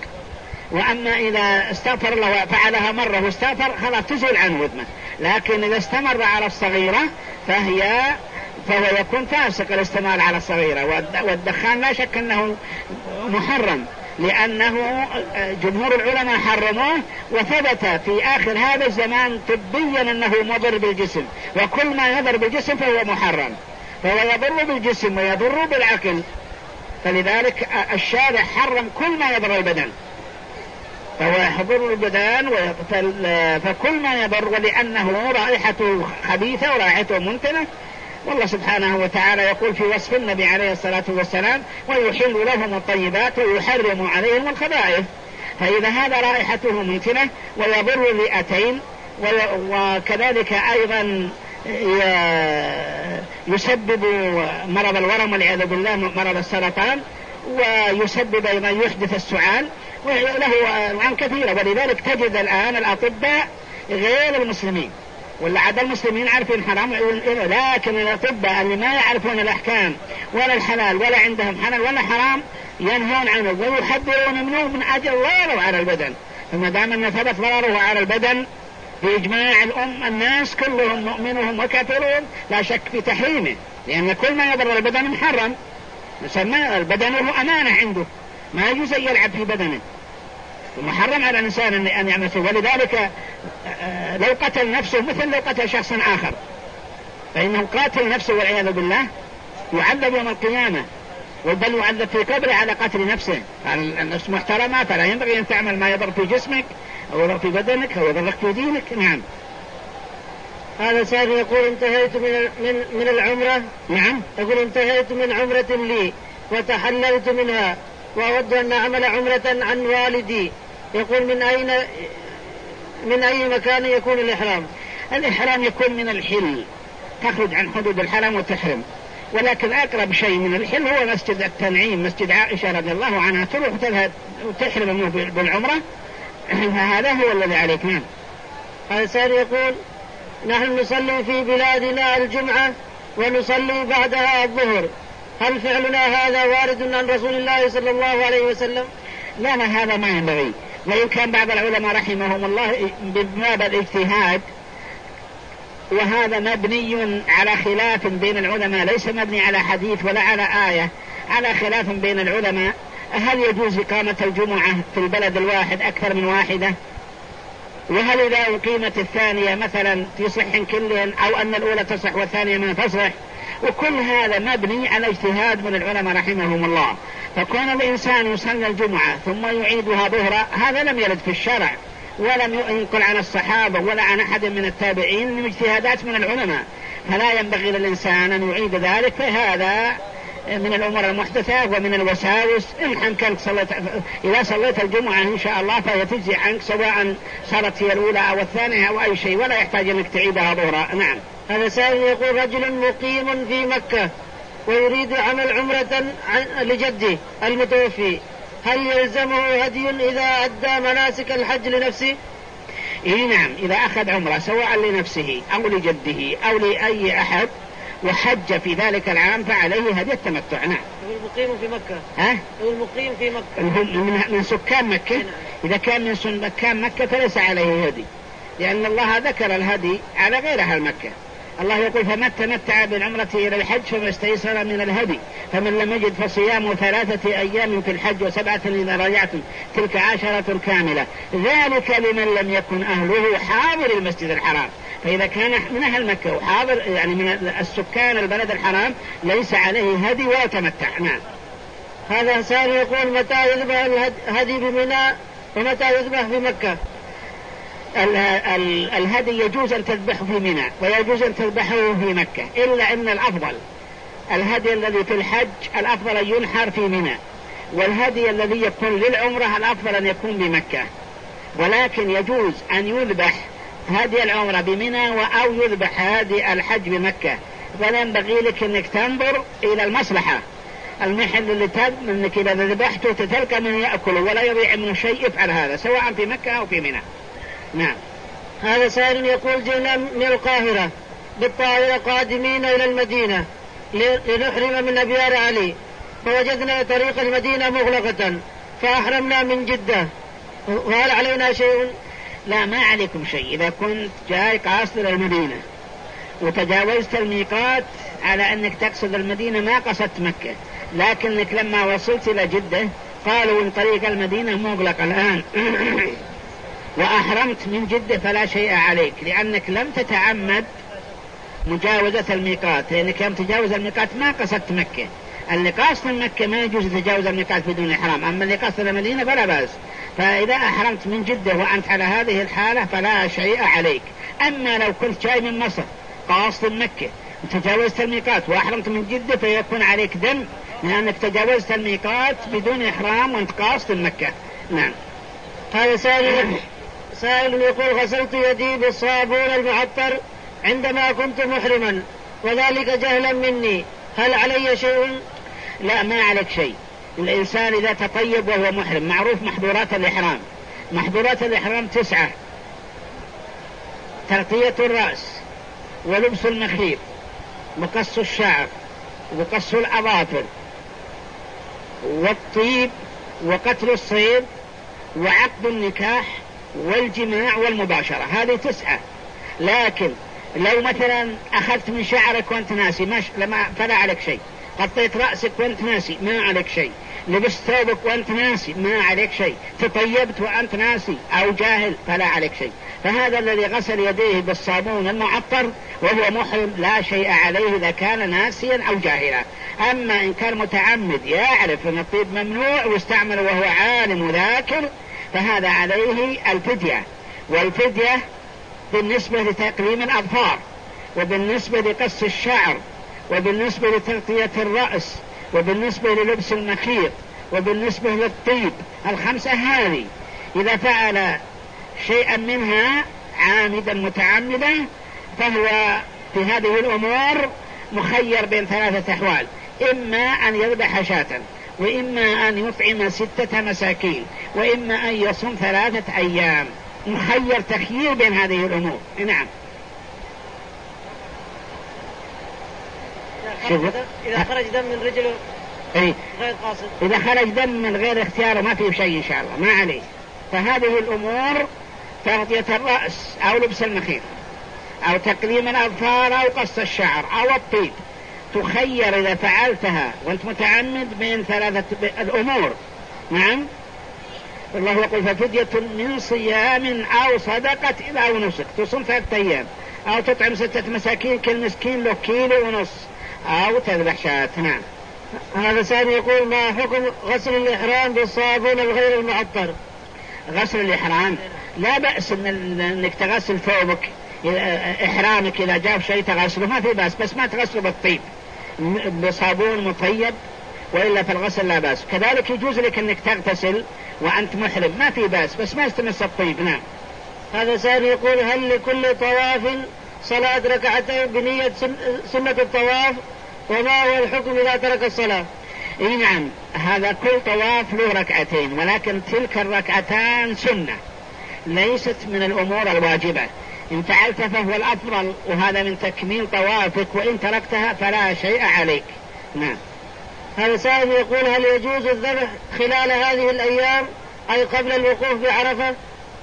وأما إذا استغفر الله وفعلها مرة واستغفر خلاص تزول عنه وذمه. لكن إذا استمر على الصغيرة فهي فهو يكون فاسق الاستمرار على الصغيرة. والدخان لا شك أنه محرم، لأنه جمهور العلماء حرموه، وثبت في آخر هذا الزمان طبيا أنه مضر بالجسم، وكل ما يضر بالجسم فهو محرم، فهو يضر بالجسم ويضر بالعقل، فلذلك الشارع حرم كل ما يضر البدن، فهو يضر البدن فكل ما يضر، ولأنه رائحته خبيثة ورائحته منتنة. والله سبحانه وتعالى يقول في وصف النبي عليه الصلاة والسلام: ويحل لهم الطيبات ويحرم عليهم الخبائث. فإذا هذا رائحته منتنة ويضر الرئتين، وكذلك أيضا يسبب مرض الورم والعياذ بالله، مرض السرطان، ويسبب أيضا يحدث السعال، وله عن كثيرة. ولذلك تجد الآن الأطباء غير المسلمين، ولا عاد المسلمين عارفين حرام، لكن الأطباء اللي ما يعرفون الأحكام ولا الحلال ولا عندهم حلال ولا حرام ينهون عنه ويحذرون منه من أجل ضرره على البدن. فما دام أن ثبت ضرره على البدن بإجماع الأم الناس كلهم مؤمنهم وكافرون لا شك في تحريمه، لأن كل ما يضر البدن محرم. يسمى البدن له أمانة عنده، ما يجوز يلعب في بدنه، ومحرم على الإنسان أن يعمل فيه. ولذلك لو قتل نفسه مثل لو قتل شخصا آخر، فإنه قاتل نفسه والعياذ بالله يعذب يوم القيامة، بل يعذب في قبره على قتل نفسه. النفس محترمة، فلا ينبغي أن تعمل ما يضر في جسمك أو يضر في بدنك أو يضرك في دينك. نعم. هذا سائل يقول: انتهيت من من من العمرة. نعم. يقول: انتهيت من عمرة لي وتحللت منها، وأود أن أعمل عمرة عن والدي. يقول: من أين من أي مكان يكون الإحرام؟ الإحرام يكون من الحل، تخرج عن حدود الحرم وتحرم، ولكن أقرب شيء من الحل هو مسجد التنعيم، مسجد عائشة رضي الله عنها، تروح وتحرم منه بالعمرة، فهذا هو الذي عليك. نعم. هذا سائل يقول: نحن نصلي في بلادنا الجمعة ونصلي بعدها الظهر، هل فعلنا هذا وارد عن رسول الله صلى الله عليه وسلم؟ لا لا، هذا ما ينبغي. وإن كان بعض العلماء رحمهم الله بباب الاجتهاد، وهذا مبني على خلاف بين العلماء، ليس مبني على حديث ولا على آية، على خلاف بين العلماء. هل يجوز إقامة الجمعة في البلد الواحد أكثر من واحدة؟ وهل إذا أقيمت الثانية مثلا تصح كلهن، أو أن الأولى تصح والثانية ما تصح؟ وكل هذا مبني على اجتهاد من العلماء رحمهم الله. فكون الإنسان يصلي الجمعة ثم يعيدها ظهرا، هذا لم يرد في الشرع، ولم ينقل عن الصحابة ولا عن أحد من التابعين، من اجتهادات من العلماء، فلا ينبغي للإنسان أن يعيد ذلك. فهذا من الأمور المحدثة ومن الوساوس. إن أمكنك صليت، إذا صليت الجمعة إن شاء الله فهي تجزي عنك، سواء صارت هي الأولى أو الثانية أو أي شيء، ولا يحتاج أنك تعيدها ظهرا. نعم. هذا سائل يقول: رجل مقيم في مكة ويريد عمل عمرة لجده المتوفي، هل يلزمه هدي إذا أدى مناسك الحج لنفسه؟ إيه نعم، إذا أخذ عمرة سواء لنفسه أو لجده أو لأي أحد وحج في ذلك العام فعليه هدي التمتع. نعم. المقيم في مكة. ها؟ المقيم في مكة من, من سكان مكة. إذا كان من سكان مكة فليس عليه هدي، لأن الله ذكر الهدي على غير أهل مكة. الله يقول: فمن تمتع بالعمرة إلى الحج فما استيسر من الهدي، فمن لم يجد فصيام ثلاثة أيام في الحج وسبعة إذا رجعتم تلك عشرة كاملة، ذلك لمن لم يكن أهله حاضر المسجد الحرام. فإذا كان من أهل مكة وحاضر يعني من السكان البلد الحرام ليس عليه هدي ولا تمتع. نعم. هذا سائل يقول: متى يذبح الهدي بمنى ومتى يذبح في مكة؟ ال ال الهدي يجوز أن تذبحه في منى ويجوز أن تذبحه في مكة، إلا أن الأفضل الهدي الذي في الحج الأفضل أن ينحر في منى، والهدي الذي يكون للعمرة الأفضل أن يكون بمكة. ولكن يجوز أن يذبح هدي العمرة بمنى أو يذبح هدي الحج بمكة، ولا ينبغي لك أنك تنظر إلى المصلحة. المحل اللي تب أنك إذا ذبحته تتلقى من يأكله ولا يضيع منه شيء، افعل هذا سواء في مكة أو في منى. نعم. هذا سائل يقول: جئنا من القاهرة بالطائرة قادمين إلى المدينة لنحرم من أبيار علي، فوجدنا طريق المدينة مغلقة فأحرمنا من جدة، وهل علينا شيء؟ لا، ما عليكم شيء. إذا كنت جاي قاصد المدينة وتجاوزت الميقات على أنك تقصد المدينة ما قصدت مكة، لكنك لما وصلت إلى جدة قالوا إن طريق المدينة مغلق الآن وأحرمت من جدة فلا شيء عليك، لأنك لم تتعمد مجاوزة الميقات، لأنك يوم تجاوز الميقات ما قصدت مكة. اللي قاصد مكة ما يجوز تجاوز الميقات بدون إحرام، أما اللي قاصد المدينة فلا بأس. فإذا أحرمت من جدة وأنت على هذه الحالة فلا شيء عليك. أما لو كنت جاي من مصر قاصد مكة وتجاوزت الميقات وأحرمت من جدة فيكون عليك دم، لأنك تجاوزت الميقات بدون إحرام وأنت قاصد مكة. نعم. هذا سائل سائل يقول: غسلت يدي بالصابون المعطر عندما كنت محرما وذلك جهلا مني، هل علي شيء؟ لا، ما عليك شيء. الإنسان إذا تطيب وهو محرم، معروف محظورات الإحرام. محظورات الإحرام تسعة: تغطية الرأس، ولبس المخيط، وقص الشعر، وقص الأظافر، والطيب، وقتل الصيد، وعقد النكاح، والجماع، والمباشرة. هذه تسعة. لكن لو مثلا أخذت من شعرك وأنت ناسي مش... لما فلا عليك شيء. قطيت رأسك وأنت ناسي ما عليك شيء. لبست ثوبك وأنت ناسي ما عليك شيء. تطيبت وأنت ناسي أو جاهل فلا عليك شيء. فهذا الذي غسل يديه بالصابون المعطر وهو محرم لا شيء عليه إذا كان ناسيا أو جاهلا. أما إن كان متعمد يعرف أن الطيب ممنوع واستعمل وهو عالم ذاكر فهذا عليه الفدية. والفدية بالنسبة لتقليم الأظفار، وبالنسبة لقص الشعر، وبالنسبة لتغطية الرأس، وبالنسبة للبس المخيط، وبالنسبة للطيب. الخمسة هذه إذا فعل شيئا منها عامدا متعمدا فهو في هذه الأمور مخير بين ثلاثة أحوال: إما أن يذبح شاة، وإما أن يطعم ستة مساكين، وإما أن يصوم ثلاثة أيام. مخير تخيير بين هذه الأمور. نعم. إذا خرج دم من رجله أي. غير قاصد، إذا خرج دم من غير اختياره ما فيه شيء إن شاء الله، ما عليه. فهذه الأمور تغطية الرأس أو لبس المخيط أو تقليم الأظفار أو قص الشعر أو الطيب تخير إذا فعلتها وأنت متعمد بين ثلاثة الأمور. نعم. الله يقول: ففدية من صيام أو صدقة أو نسك، تصوم ثلاثة أيام، أو تطعم ستة مساكين، كل مسكين له كيلو ونص، أو تذبح شاة. نعم. هذا سائل يقول: ما حكم غسل الإحرام بالصابون الغير المعطر؟ غسل الإحرام لا بأس من أنك تغسل ثوبك إحرامك إذا جاب شيء تغسله ما في بأس، بس ما تغسله بالطيب بصابون مطيب، وإلا في الغسل لا بأس. كذلك يجوز لك أنك تغتسل وأنت محرم ما في بأس، بس ما استمس الطيب. نعم. هذا سائل يقول: هل لكل طواف صلاة ركعتين بنية سنة الطواف؟ وما هو الحكم إذا ترك الصلاة؟ إيه نعم، هذا كل طواف له ركعتين، ولكن تلك الركعتان سنة ليست من الأمور الواجبة. إن فعلت فهو الأفضل، وهذا من تكميل طوافك، وإن تركتها فلا شيء عليك. نعم. هذا سائل يقول: هل يجوز الذبح خلال هذه الأيام أي قبل الوقوف بعرفة؟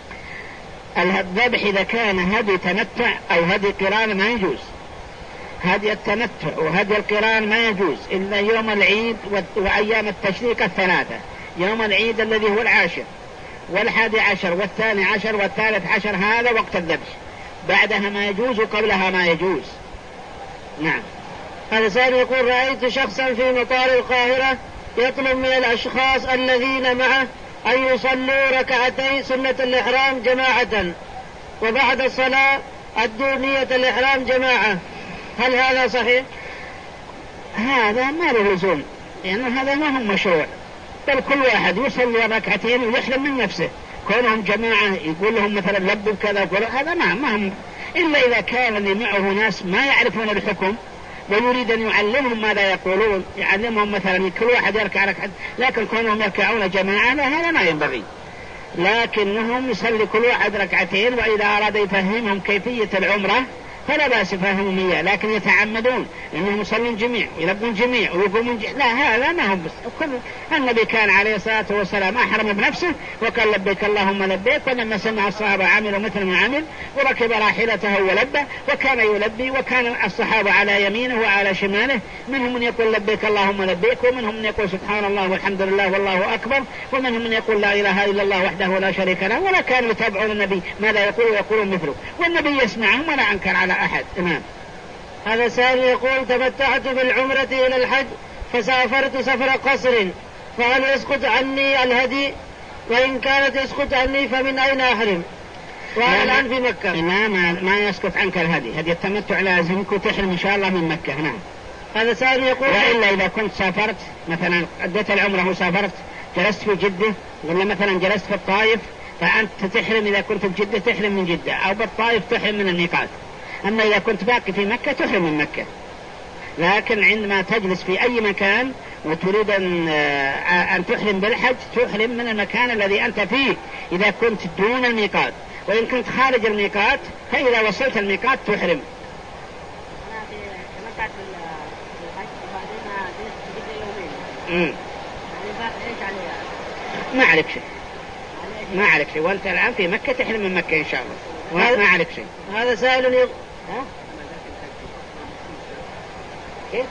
الذبح إذا كان هدي تمتع أو هدي قران ما يجوز. هدي التمتع وهدي القران ما يجوز إلا يوم العيد وأيام التشريق الثلاثة: يوم العيد الذي هو العاشر والحادي عشر والثاني عشر والثالث عشر، هذا وقت الذبح. بعدها ما يجوز وقبلها ما يجوز. نعم. هذا سائل يقول: رأيت شخصا في مطار القاهرة يطلب من الأشخاص الذين معه أن يصلوا ركعتي سنة الإحرام جماعة، وبعد الصلاة أدوا نية الإحرام جماعة، هل هذا صحيح؟ هذا ما له لزوم، لأن يعني هذا ما هم مشروع، بل كل واحد يصلي ركعتين ويحرم من نفسه. كونهم جماعة يقول لهم مثلا لبوا كذا وكذا، هذا ما ما هم، إلا إذا كان اللي معه ناس ما يعرفون الحكم ويريد أن يعلمهم ماذا يقولون، يعلمهم مثلا كل واحد يركع ركعة، لكن كونهم يركعون جماعة لا، هذا ما ينبغي. لكنهم يصلي كل واحد ركعتين، وإذا أراد يفهمهم كيفية العمرة فلا بأس فهم مياه، لكن يتعمدون أنهم يصلون جميع ويلبون جميع ويقومون جميع. لا، هذا ما هو بس. كل النبي كان عليه الصلاة والسلام أحرم بنفسه وكان لبيك اللهم لبيك، ولما سمع الصحابة عملوا مثل ما عمل وركب راحلته ولبى وكان يلبي، وكان الصحابة على يمينه وعلى شماله، منهم من يقول لبيك اللهم لبيك، ومنهم من يقول سبحان الله والحمد لله والله أكبر، ومنهم من يقول لا إله إلا الله وحده لا شريك له، ولا كانوا يتابعون النبي ماذا يقول ويقولون مثله، والنبي يسمعهم ولا أنكر على أحد. نعم. هذا سائل يقول تمتعت بالعمرة إلى الحج فسافرت سفر قصر، فهل يسقط عني الهدي؟ وإن كانت يسقط عني فمن أين أحرم؟ وأنا الآن في مكة. لا، ما, ما يسقط عنك الهدي، هدي التمتع لازمك وتحرم إن شاء الله من مكة. نعم. هذا سائل يقول وإلا إذا كنت سافرت مثلا أديت العمرة وسافرت جلست في جدة، ولا مثلا جلست في الطائف، فأنت تحرم إذا كنت في جدة تحرم من جدة، أو بالطائف تحرم من الميقات. أما إذا كنت باقي في مكة تحرم من مكة. لكن عندما تجلس في أي مكان وتريد أن, أن تحرم بالحج تحرم من المكان الذي أنت فيه إذا كنت دون الميقات، وإن كنت خارج الميقات فإذا وصلت الميقات تحرم. أنا ما عليك شيء، ما عليك شيء، وأنت الآن في مكة تحرم من مكة إن شاء الله، ما عليك شيء. هذا سائل يقول ها؟ إيه؟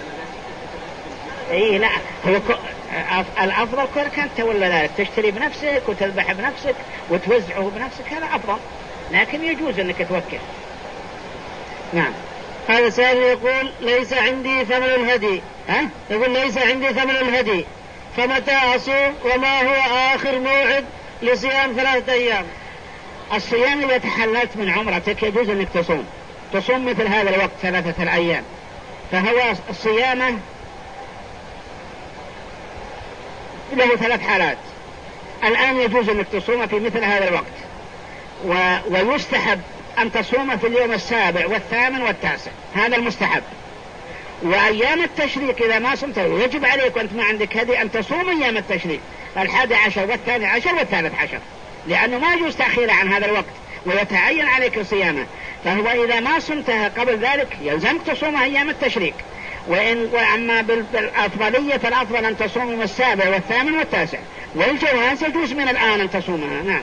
إيه لا، هو ك... الأفضل كونك أنت ولا ذلك تشتري بنفسك وتذبح بنفسك وتوزعه بنفسك، هذا أفضل، لكن يجوز أنك توكل. نعم. هذا سائل يقول ليس عندي ثمن الهدي. ها؟ يقول ليس عندي ثمن الهدي، فمتى أصوم وما هو آخر موعد لصيام ثلاثة أيام؟ الصيام إذا تحللت من عمرتك يجوز أنك تصوم تصوم مثل هذا الوقت ثلاثة الأيام، فهو الصيامة له ثلاث حالات. الآن يجوز أنك تصوم في مثل هذا الوقت، و... ويستحب أن تصوم في اليوم السابع والثامن والتاسع، هذا المستحب. وأيام التشريق إذا ما صمت يجب عليك وأنت ما عندك هدي أن تصوم أيام التشريق الحادي عشر والثاني عشر والثالث عشر، لأنه ما يجوز تأخير عن هذا الوقت ويتعين عليك صيامه. فهو إذا ما صمتها قبل ذلك يلزمك تصومها أيام التشريق. وإن وأما بالأفضلية فالأفضل أن تصوم يوم السابع والثامن والتاسع، والجواز يجوز من الآن أن تصومها. نعم.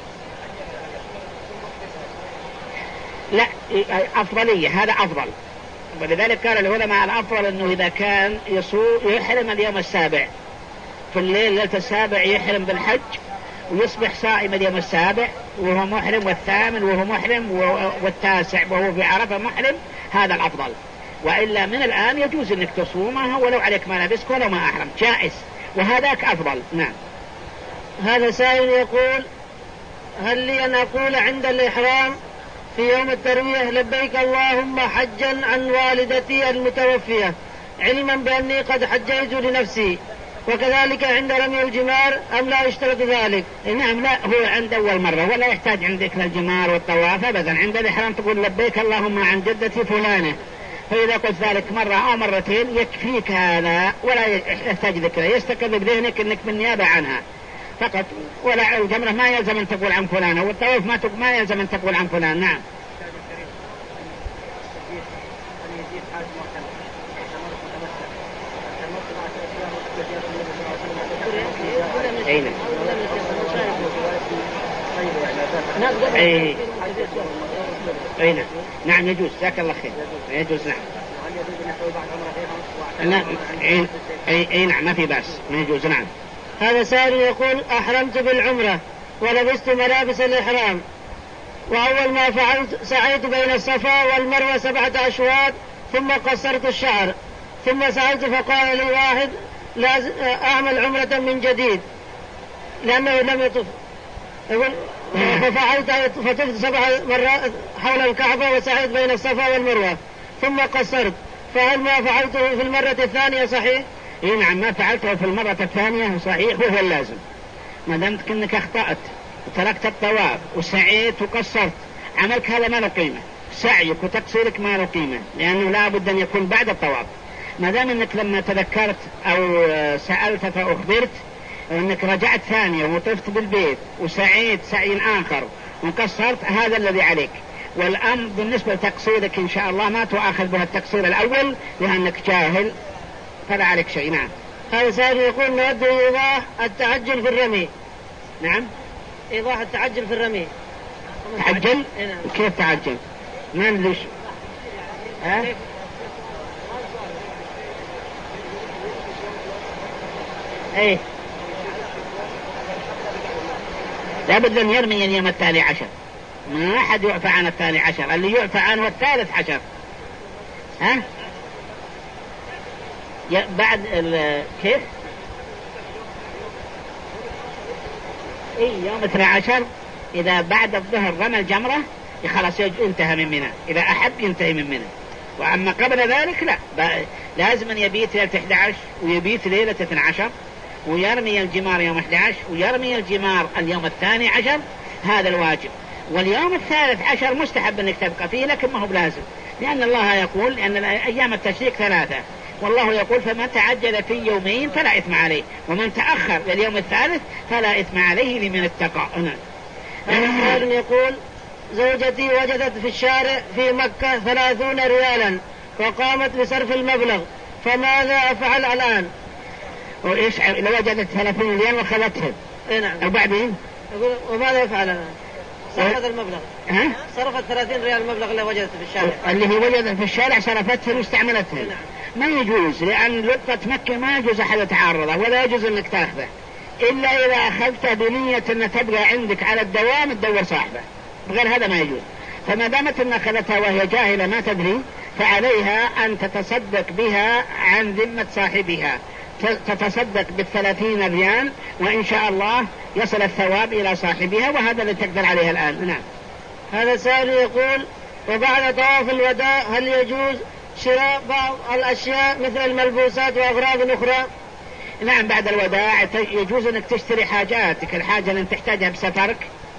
لا، أفضلية، هذا أفضل، ولذلك قال العلماء الأفضل أنه إذا كان يصوم يحرم اليوم السابع في الليل ليلة السابع يحرم بالحج ويصبح صائم اليوم السابع وهو محرم، والثامن وهو محرم، والتاسع وهو في عرفة محرم، هذا الأفضل. وإلا من الآن يجوز أنك تصومها ولو عليك ما لبسك ولو ما أحرم، جائز، وهذاك أفضل. نعم. هذا سائل يقول هل لي أن أقول عند الإحرام في يوم التروية لبيك اللهم حجا عن والدتي المتوفية، علما بأني قد حجيت لنفسي، وكذلك عند رمي الجمار، أم لا يشترط ذلك؟ نعم، لا، هو عند أول مرة ولا يحتاج عندك للجمار والطواف أبدا. عند الإحرام تقول لبيك اللهم عن جدتي فلانة، فإذا قلت ذلك مرة أو مرتين يكفيك هذا ولا يحتاج ذكره، يستقر بذهنك أنك بالنيابة عنها فقط. ولا الجمرة ما يلزم أن تقول عن فلانة، والطواف ما ما يلزم أن تقول عن فلان. نعم. أين؟ أي أين؟ نعم يجوز، جزاك الله خير، يجوز. نعم. لا، أي أي نعم، ما في بأس، ما يجوز. نعم. هذا سائل يقول أحرمت بالعمرة ولبست ملابس الإحرام، وأول ما فعلت سعيت بين الصفا والمروة سبعة أشواط ثم قصرت الشعر، ثم سألت فقال لي واحد لازم أعمل عمرة من جديد لأنه لم يطف. يقول ففعلت فطفت سبع مرات حول الكعبة وسعيت بين الصفا والمروة ثم قصرت، فهل ما فعلته في المرة الثانية صحيح؟ إيه نعم، ما فعلته في المرة الثانية صحيح وهو اللازم، ما دامت انك اخطأت وتركت الطواف وسعيت وقصرت، عملك هذا ما له قيمة، سعيك وتقصيرك ما له قيمة، لأنه لا بد أن يكون بعد الطواف. ما دام انك لما تذكرت أو سألت فأخبرت انك رجعت ثانية وطفت بالبيت وسعيت سعي آخر وقصرت، هذا الذي عليك. والأمر بالنسبة لتقصيرك إن شاء الله ما تؤاخذ بها التقصير الأول لأنك جاهل فلا عليك شيء. نعم. هذا سائل يقول نود إيضاح التعجل في الرمي. نعم. إيضاح التعجل في الرمي. تعجل؟ كيف تعجل؟ ما ندري. ها؟ ايه لابد أن يرمي اليوم الثاني عشر، ما أحد يعفى عن الثاني عشر، اللي يعفى عنه الثالث عشر. ها؟ بعد كيف؟ اي يوم اثني عشر إذا بعد الظهر رمى الجمرة خلاص انتهى من منى، إذا أحب ينتهي من منى. وأما قبل ذلك لا، لازم أن يبيت ليلة أحد عشر ويبيت ليلة اثني عشر ويرمي الجمار يوم أحد عشر ويرمي الجمار اليوم الثاني عشر، هذا الواجب. واليوم الثالث عشر مستحب أنك تبقى فيه لكن ما هو بلازم، لأن الله يقول أن أيام التشريق ثلاثة، والله يقول فمن تعجل في يومين فلا إثم عليه ومن تأخر لليوم الثالث فلا إثم عليه لمن اتقى. السائل يقول زوجتي وجدت في الشارع في مكة ثلاثون ريالا وقامت بصرف المبلغ، فماذا أفعل الآن؟ وإيش لو وجدت ثلاثين ريال وخذتهم؟ إيه نعم. وبعدين؟ وماذا يفعل الآن؟ صرفت المبلغ. ها؟ صرفت ثلاثين ريال المبلغ اللي وجدته في الشارع. اللي هي وجدت في الشارع صرفتها واستعملتها. نعم. ما يجوز، لأن لقطة مكة ما يجوز أحد يتعرضه ولا يجوز أنك تأخذه إلا إذا أخذته بنية أن تبقى عندك على الدوام تدور صاحبه، غير هذا ما يجوز. فما دامت أن أخذتها وهي جاهلة ما تدري فعليها أن تتصدق بها عن ذمة صاحبها، تتصدق بالثلاثين ريال وإن شاء الله يصل الثواب إلى صاحبها، وهذا اللي تقدر عليه الآن. نعم. هذا سائل يقول وبعد طواف الوداع هل يجوز شراء بعض الأشياء مثل الملبوسات وأغراض أخرى؟ نعم، بعد الوداع يجوز أنك تشتري حاجاتك، الحاجة اللي تحتاجها بسفرك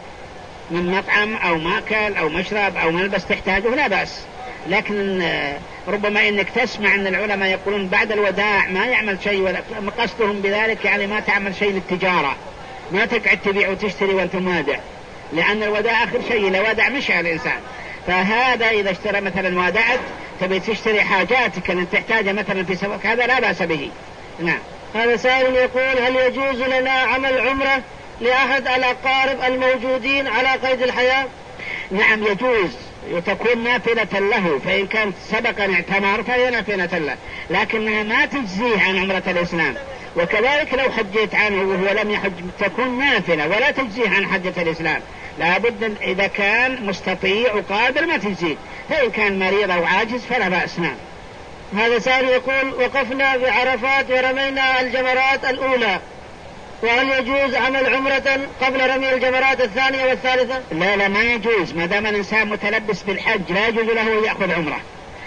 من مطعم أو ماكل أو مشرب أو ملبس تحتاجه لا بأس، لكن ربما إنك تسمع أن العلماء يقولون بعد الوداع ما يعمل شيء، ولا قصدهم بذلك يعني ما تعمل شيء للتجارة، ما تقعد تبيع وتشتري وأنت وادع، لأن الوداع آخر شيء، لو ودع مشى الإنسان. فهذا إذا اشترى مثلا ودعت تبي تشتري حاجاتك اللي تحتاجها مثلا في سفرك هذا لا بأس به. نعم. هذا سائل يقول هل يجوز لنا عمل عمرة لأحد الأقارب الموجودين على قيد الحياة؟ نعم يجوز، وتكون نافلة له، فإن كانت سبقا اعتمر فهي نافلة له، لكنها ما تجزيه عن عمرة الإسلام. وكذلك لو حجيت عنه وهو لم يحج تكون نافلة ولا تجزيه عن حجة الإسلام، لابد إذا كان مستطيع وقادر ما تجزيه، فإن كان مريض أو عاجز فلا بأس. نعم. هذا سائل يقول وقفنا بعرفات ورمينا الجمرات الأولى، وهل يجوز عمل عمرة قبل رمي الجمرات الثانية والثالثة؟ لا لا ما يجوز، ما دام الإنسان متلبس بالحج لا يجوز له يأخذ عمرة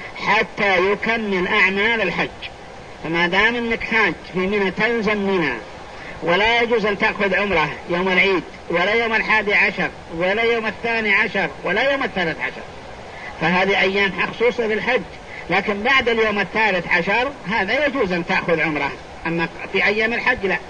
حتى يكمل أعمال الحج. فما دام انك حاج في منى تلزم منى، ولا يجوز أن تأخذ عمرة يوم العيد ولا يوم الحادي عشر ولا يوم الثاني عشر ولا يوم الثالث عشر، فهذه أيام خصوصة بالحج. لكن بعد اليوم الثالث عشر هذا يجوز أن تأخذ عمرة، أما في أيام الحج لا.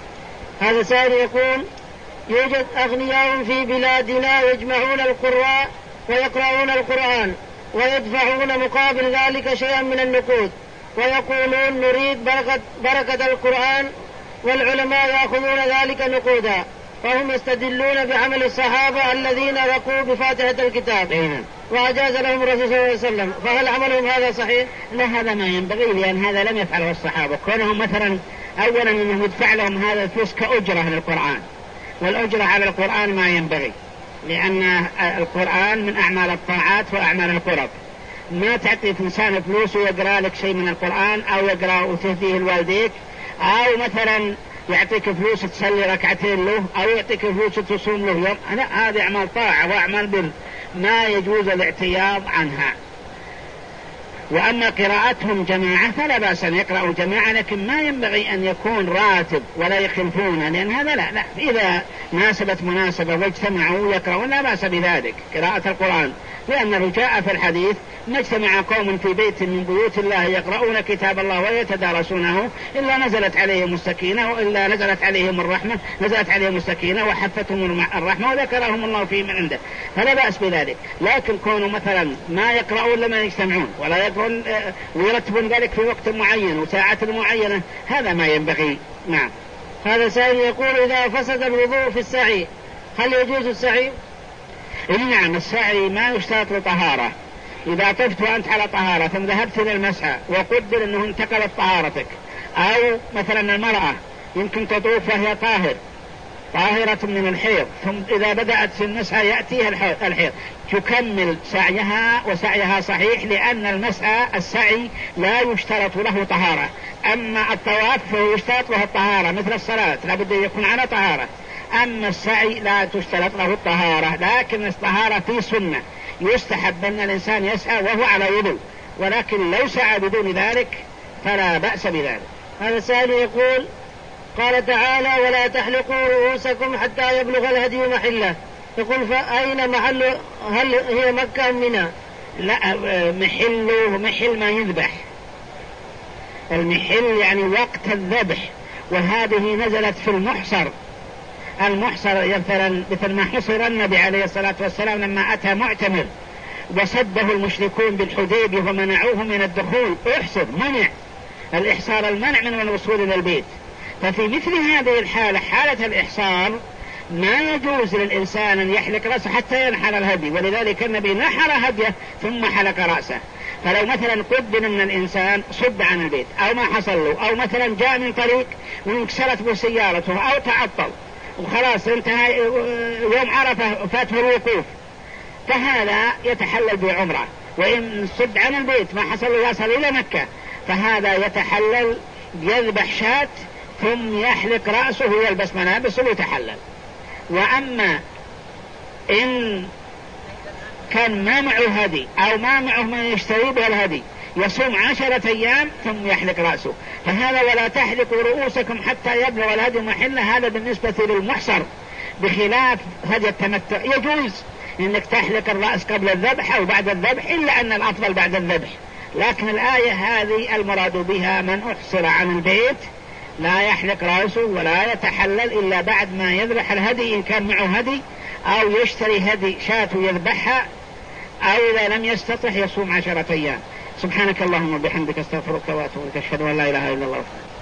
هذا سائل يقول يوجد أغنياء في بلادنا يجمعون القراء ويقرؤون القرآن ويدفعون مقابل ذلك شيئا من النقود، ويقولون نريد بركة, بركة القرآن، والعلماء يأخذون ذلك نقودا، وهم يستدلون بعمل الصحابة الذين رقوا بفاتحة الكتاب وأجاز لهم الرسول صلى الله عليه وسلم، فهل عملهم هذا صحيح؟ لا هذا ما ينبغي، لأن هذا لم يفعله الصحابة. كونهم مثلا أولا أنهم يدفع لهم هذا الفلوس كأجرة للقرآن، والأجرة على القرآن ما ينبغي، لأن القرآن من أعمال الطاعات وأعمال القرب. ما تعطي إنسان فلوس ويقرأ لك شيء من القرآن أو يقرأ وتهديه لوالديك، أو مثلا يعطيك فلوس تصلي ركعتين له، أو يعطيك فلوس تصوم له يوم، لا هذه أعمال طاعة وأعمال بر ما يجوز الاعتياض عنها. وأما قراءتهم جماعة فلا بأس أن يقرأوا جماعة، لكن ما ينبغي أن يكون راتب ولا يخلفون، لأن هذا لا, لا إذا ناسبت مناسبة واجتمعوا يقرأون لا بأس بذلك قراءة القرآن، لأنه جاء في الحديث ما اجتمع قوم في بيت من بيوت الله يقرؤون كتاب الله ويتدارسونه إلا نزلت عليهم السكينة وإلا نزلت عليهم الرحمة نزلت عليهم السكينة وحفتهم الرحمة وذكرهم الله في من عنده، فلا بأس بذلك. لكن كونوا مثلا ما يقرؤون لما يجتمعون ولا يقرؤون ويرتبون ذلك في وقت معين وساعة معينة، هذا ما ينبغي. نعم. هذا سائل يقول إذا فسد الوضوء في السعي هل يجوز السعي؟ نعم، السعي ما يشترط لطهارة. إذا طفت وأنت على طهارة ثم ذهبت للمسعى وقدر أنه انتقلت طهارتك، أو مثلا المرأة يمكن تطوف وهي طاهر طاهرة من الحيض، ثم إذا بدأت في المسعى يأتيها الحيض تكمل سعيها وسعيها صحيح، لأن المسعى السعي لا يشترط له طهارة. أما الطواف فهو يشترط له الطهارة مثل الصلاة لابد أن يكون على طهارة، أما السعي لا تشترط له الطهارة، لكن الطهارة في سنة يستحب أن الإنسان يسعى وهو على وضوء، ولكن لو سعى بدون ذلك فلا بأس بذلك. هذا السائل يقول قال تعالى ولا تحلقوا رؤوسكم حتى يبلغ الهدي محله، يقول فأين محل؟ هل هي مكة أم منى؟ لا، محله محل ما يذبح، المحل يعني وقت الذبح، وهذه نزلت في المحصر. المحصر مثلا مثل ما حصر النبي عليه الصلاة والسلام لما أتى معتمر وصده المشركون بالحديبية ومنعوه من الدخول، احصر منع الإحصار المنع من الوصول إلى البيت. ففي مثل هذه الحالة حالة الإحصار ما يجوز للإنسان أن يحلق رأسه حتى ينحر الهدي، ولذلك النبي نحر هديه ثم حلق رأسه. فلو مثلا قدر أن الإنسان صد عن البيت أو ما حصل له، أو مثلا جاء من طريق وانكسرت بسيارته أو تعطل وخلاص انتهى يوم عرفة فاته الوقوف، فهذا يتحلل بعمرة. وإن صد عن البيت ما حصل له يصل إلى مكة فهذا يتحلل يذبح شاة ثم يحلق رأسه ويلبس ملابسه ويتحلل. وأما إن كان ما معه هدي أو ما معه من يشتري به الهدي يصوم عشرة أيام ثم يحلق رأسه، فهذا ولا تحلقوا رؤوسكم حتى يبلغ الهدي محله، هذا بالنسبة للمحصر، بخلاف هدي التمتع يجوز إنك تحلق الرأس قبل الذبح أو بعد الذبح، إلا أن الأفضل بعد الذبح. لكن الآية هذه المراد بها من أحصر عن البيت لا يحلق رأسه ولا يتحلل إلا بعد ما يذبح الهدي إن كان معه هدي، أو يشتري هدي شاة يذبحها، أو إذا لم يستطع يصوم عشرة أيام. سبحانك اللهم وبحمدك استغفرك واتوب اليك، اشهد ان لا اله الا الله.